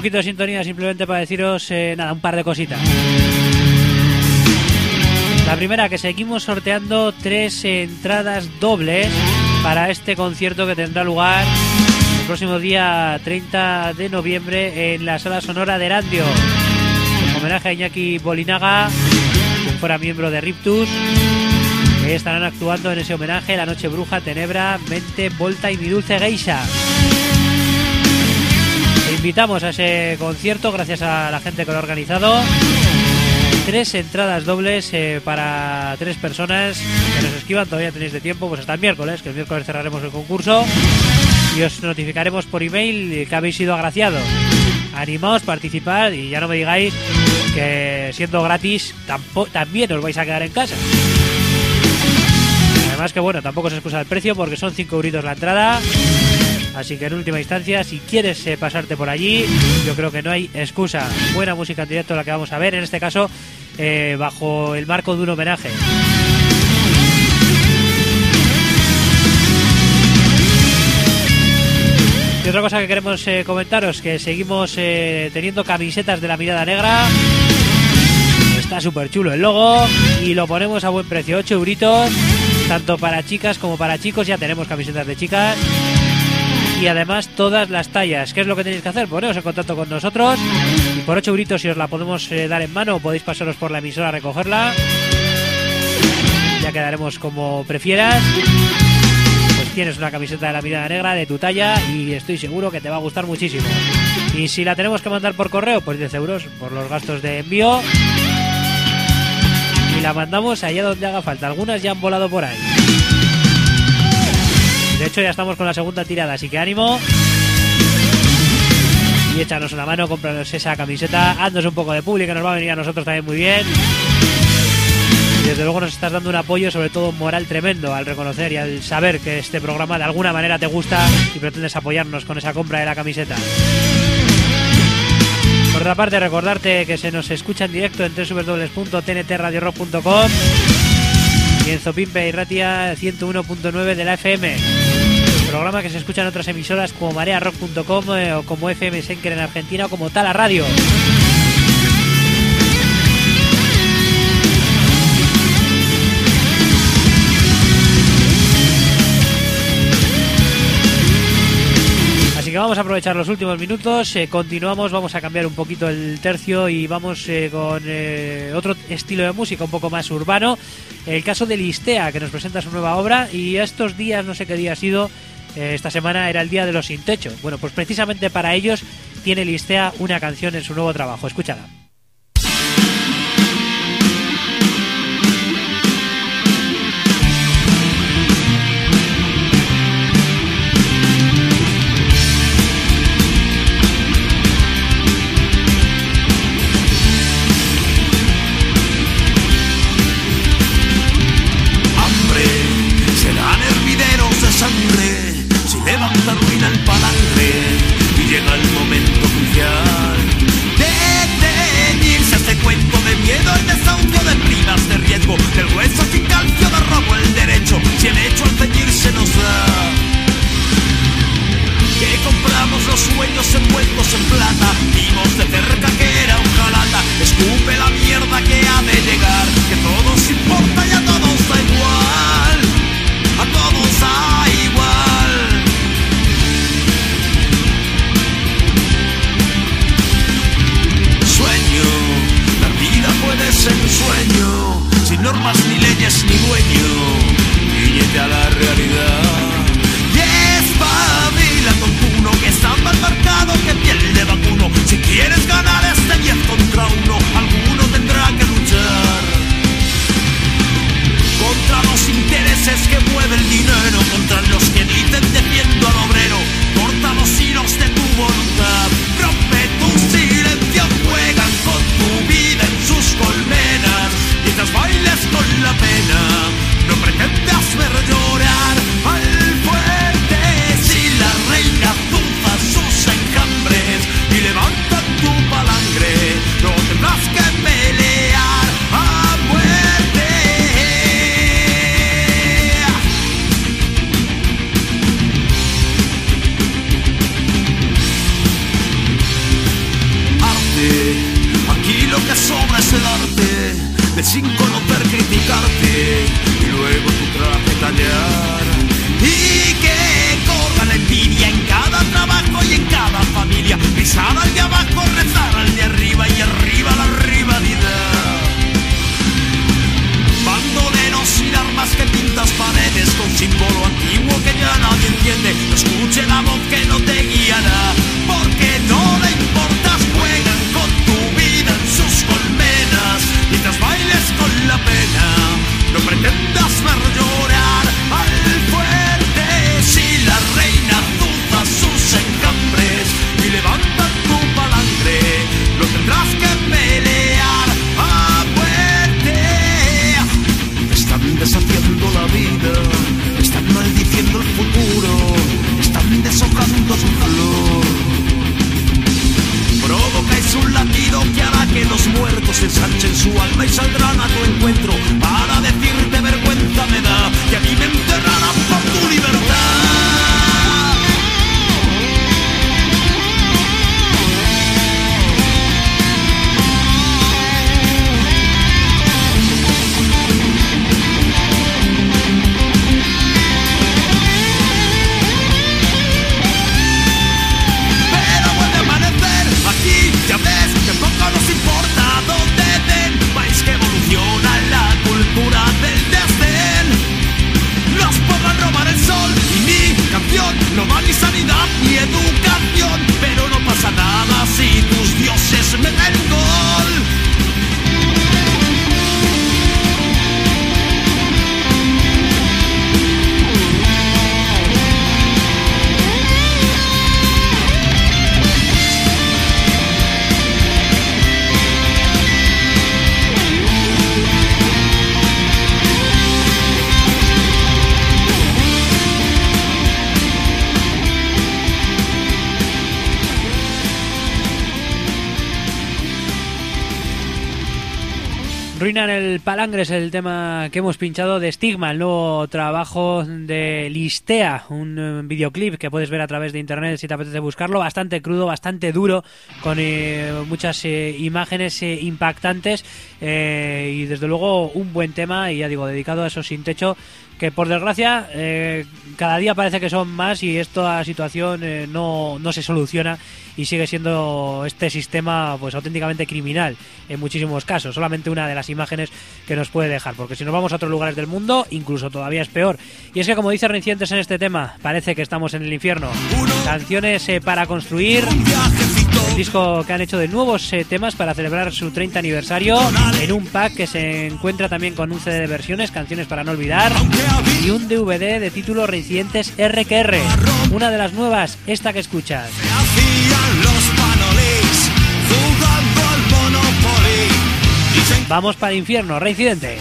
poquito de sintonía simplemente para deciros un par de cositas. La primera, que seguimos sorteando 3 entradas dobles para este concierto que tendrá lugar el próximo día 30 de noviembre en la Sala Sonora de Erandio. En homenaje a Iñaki Bolinaga, quien fuera miembro de Riptus. Estarán actuando en ese homenaje La Noche Bruja, Tenebra, Mente, Volta y Mi Dulce Geisha. Te invitamos a ese concierto gracias a la gente que lo ha organizado. 3 entradas dobles para 3 personas que nos escriban. Todavía tenéis de tiempo, pues hasta el miércoles, que el miércoles cerraremos el concurso y os notificaremos por email que habéis sido agraciados. Animaos, participad y ya no me digáis que siendo gratis también os vais a quedar en casa. Además que bueno, tampoco se excusa el precio porque son 5 euritos la entrada. Así que en última instancia, si quieres pasarte por allí, yo creo que no hay excusa. Buena música en directo la que vamos a ver, en este caso bajo el marco de un homenaje. Y otra cosa que queremos comentaros, que seguimos teniendo camisetas de La Mirada Negra. Está súper chulo el logo y lo ponemos a buen precio, 8 euritos, tanto para chicas como para chicos. Ya tenemos camisetas de chicas y además todas las tallas. ¿Qué es lo que tenéis que hacer? Poneros en contacto con nosotros y por 8 euritos, si os la podemos dar en mano, podéis pasaros por la emisora a recogerla. Ya quedaremos como prefieras. Pues tienes una camiseta de La Mirada Negra de tu talla y estoy seguro que te va a gustar muchísimo. Y si la tenemos que mandar por correo, pues 10 euros por los gastos de envío y la mandamos allá donde haga falta. Algunas ya han volado por ahí. De hecho ya estamos con la segunda tirada, así que ánimo y échanos una mano, cómpranos esa camiseta, haznos un poco de publi, que nos va a venir a nosotros también muy bien. Y desde luego nos estás dando un apoyo, sobre todo moral tremendo, al reconocer y al saber que este programa de alguna manera te gusta y pretendes apoyarnos con esa compra de la camiseta. Por otra parte, recordarte que se nos escucha en directo en www.tntradiorock.com y en Zopimpe y Ratia 101.9 de la FM. Programa que se escucha en otras emisoras como marearock.com o como FM Senker en Argentina o como Tala Radio. Así que vamos a aprovechar los últimos minutos, continuamos, vamos a cambiar un poquito el tercio y vamos con otro estilo de música un poco más urbano. El caso de Listea, que nos presenta su nueva obra, y estos días, no sé qué día ha sido, esta semana era el día de los sin techo. Bueno, pues precisamente para ellos tiene Listea una canción en su nuevo trabajo, escúchala.
Levanta ruina el palangre y llega el momento crucial de teñirse este cuento de miedo, el desahogo de primas de riesgo, del hueso sin calcio de robo el derecho, si el hecho al ceñirse nos da que compramos los sueños envueltos en plata, vimos de cerca que era hojalata, escupe la mierda que ha de llegar, que todos importa y a todos da igual, a todos da igual. Puede ser un sueño, sin normas ni leyes ni dueño, guíñete a la realidad. Y espabila, tontuno, que está más marcado que piel de vacuno. Si quieres ganar este 10 contra 1, alguno tendrá que luchar contra los intereses que mueve el dinero, contra los que dicen defiendo al obrero. Corta los hilos de tu voluntad, rompe tu silencio, juegan con tu vida en sus colmenas, mientras bailes con la pena, no pretendas ver llorar al fuerte. Si la reina zumba sus enjambres y levanta tu palangre, no tendrás que pelear a muerte.
Ruina en el palangre es el tema que hemos pinchado de Stigma, el nuevo trabajo de Listea, un videoclip que puedes ver a través de internet si te apetece buscarlo, bastante crudo, bastante duro, con muchas imágenes impactantes y desde luego un buen tema, y ya digo, dedicado a esos sin techo que por desgracia cada día parece que son más, y esta situación no se soluciona y sigue siendo este sistema pues auténticamente criminal en muchísimos casos. Solamente una de las imágenes que nos puede dejar, porque si nos vamos a otros lugares del mundo incluso todavía es peor. Y es que, como dice Reincidentes en este tema, parece que estamos en el infierno. Canciones para construir, el disco que han hecho de nuevos temas para celebrar su 30 aniversario, en un pack que se encuentra también con un CD de versiones, canciones para no olvidar, y un DVD de título Reincidentes RQR. Una de las nuevas, esta que escuchas. Vamos para el infierno, Reincidente.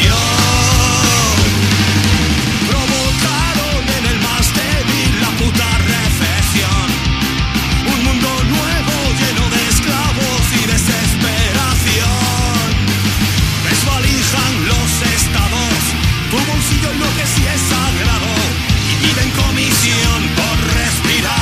Provocaron en el más débil la puta recesión. Un mundo nuevo lleno de esclavos y desesperación. Desvalijan los estados, tu bolsillo es lo que sí es sagrado, y piden comisión por respirar.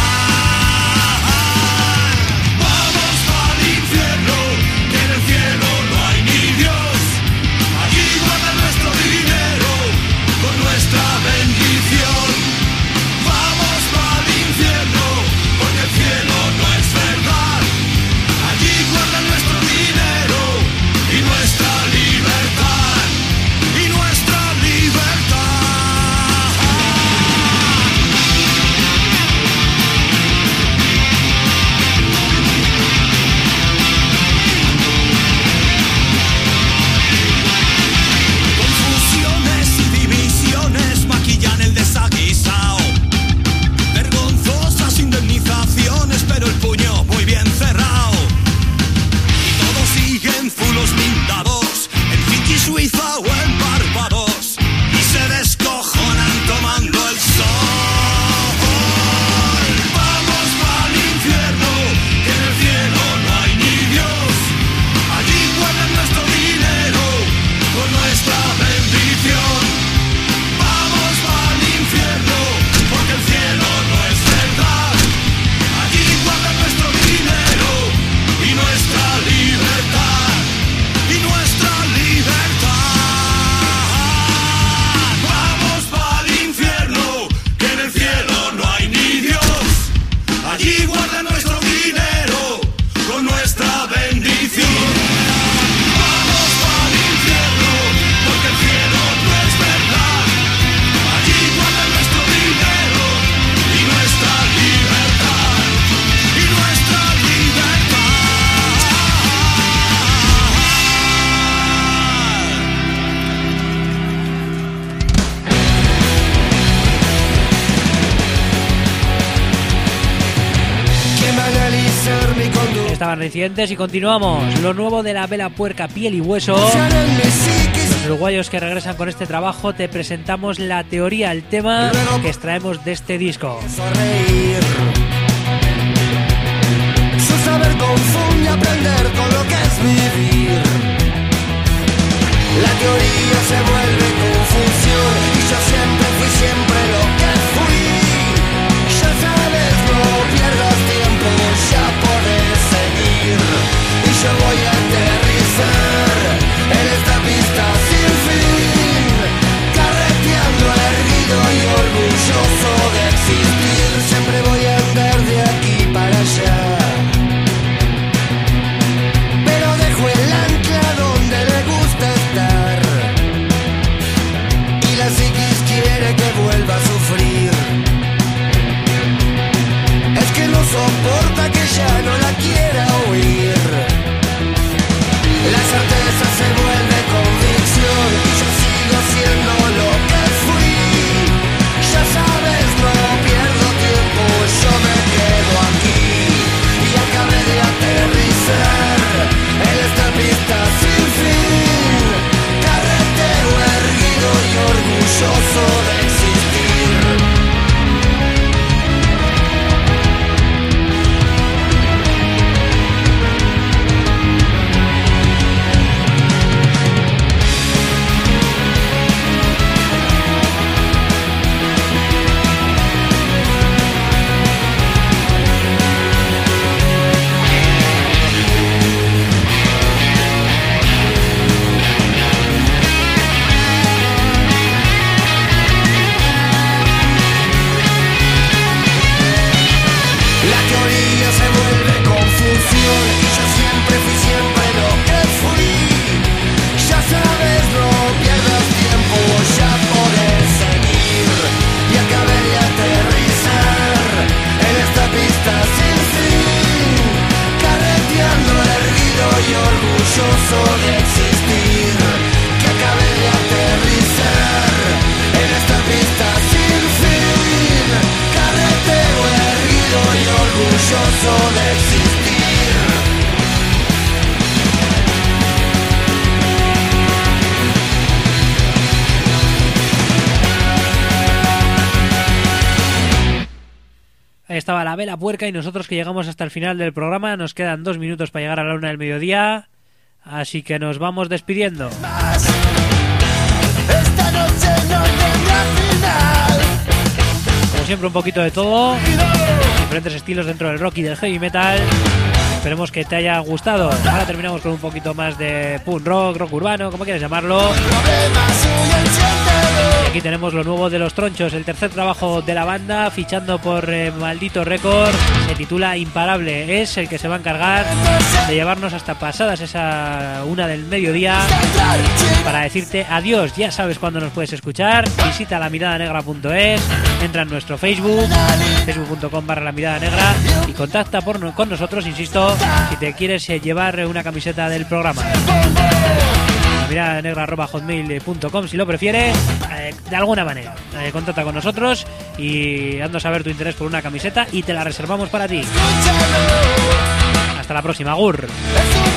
Suiza o en Barbados, y se descojonan tomando el sol. Vamos al infierno, que en el cielo no hay ni Dios. Allí guardan nuestro dinero con nuestra bendición. Vamos al infierno, porque el cielo no es verdad. Allí guardan nuestro dinero y nuestra libertad. Y nuestra libertad. Allí guarda nuestro dinero con nuestra bendición. Vamos al infierno, porque el cielo no es verdad. Allí guarda nuestro dinero y nuestra libertad. Y nuestra
Estaban Reincidentes y continuamos. Lo nuevo de la Vela Puerca, Piel y Hueso. Los uruguayos que regresan con este trabajo, te presentamos la teoría, el tema que extraemos de este disco.
Su saber confunde aprender con lo que es vivir. La teoría se vuelve confusión y yo siempre fui siempre lo que fui. Ya sabes, no pierdas tiempo, ya podés seguir. Y yo voy a aterrizar en esta pista sin fin, carreteando erguido y orgulloso de existir. Siempre voy a andar de aquí para allá, pero dejo el ancla donde le gusta estar. Y la psiquis quiere que vuelva a sufrir. Es que no soporta que ya no la quiera oír. La certeza se vuelve convicción y yo sigo siendo lo que fui. Ya sabes, no pierdo tiempo, yo me quedo aquí. Y acabé de aterrizar en esta pista sin fin, carretero erguido y orgulloso de existir. función. Yo siempre fui siempre lo que fui. Ya sabes, no pierdas tiempo, ya podés seguir. Y acabé de aterrizar en esta pista sin fin, carreteando erguido y orgulloso de existir. Que acabé de aterrizar en esta pista sin fin, carreteo erguido y orgulloso de existir.
Ahí estaba la Vela Puerca y nosotros que llegamos hasta el final del programa. Nos quedan 2 minutos para llegar a la 1 del mediodía, así que nos vamos despidiendo.
Esta noche no tendrá final.
Como siempre, un poquito de todo, diferentes estilos dentro del rock y del heavy metal. Esperemos que te haya gustado. Ahora terminamos con un poquito más de punk rock, rock urbano, como quieras llamarlo. Y aquí tenemos lo nuevo de Los Tronchos, el tercer trabajo de la banda, fichando por Maldito Record. Se titula Imparable. Es el que se va a encargar de llevarnos hasta pasadas esa 1 del mediodía para decirte adiós. Ya sabes cuándo nos puedes escuchar. Visita lamiradanegra.es, entra en nuestro Facebook, facebook.com/lamiradanegra, y contacta con nosotros, insisto, si te quieres llevar una camiseta del programa. lamiradanegra@hotmail.com si lo prefieres, de alguna manera. Contacta con nosotros y haznos saber tu interés por una camiseta y te la reservamos para ti. Hasta la próxima, agur.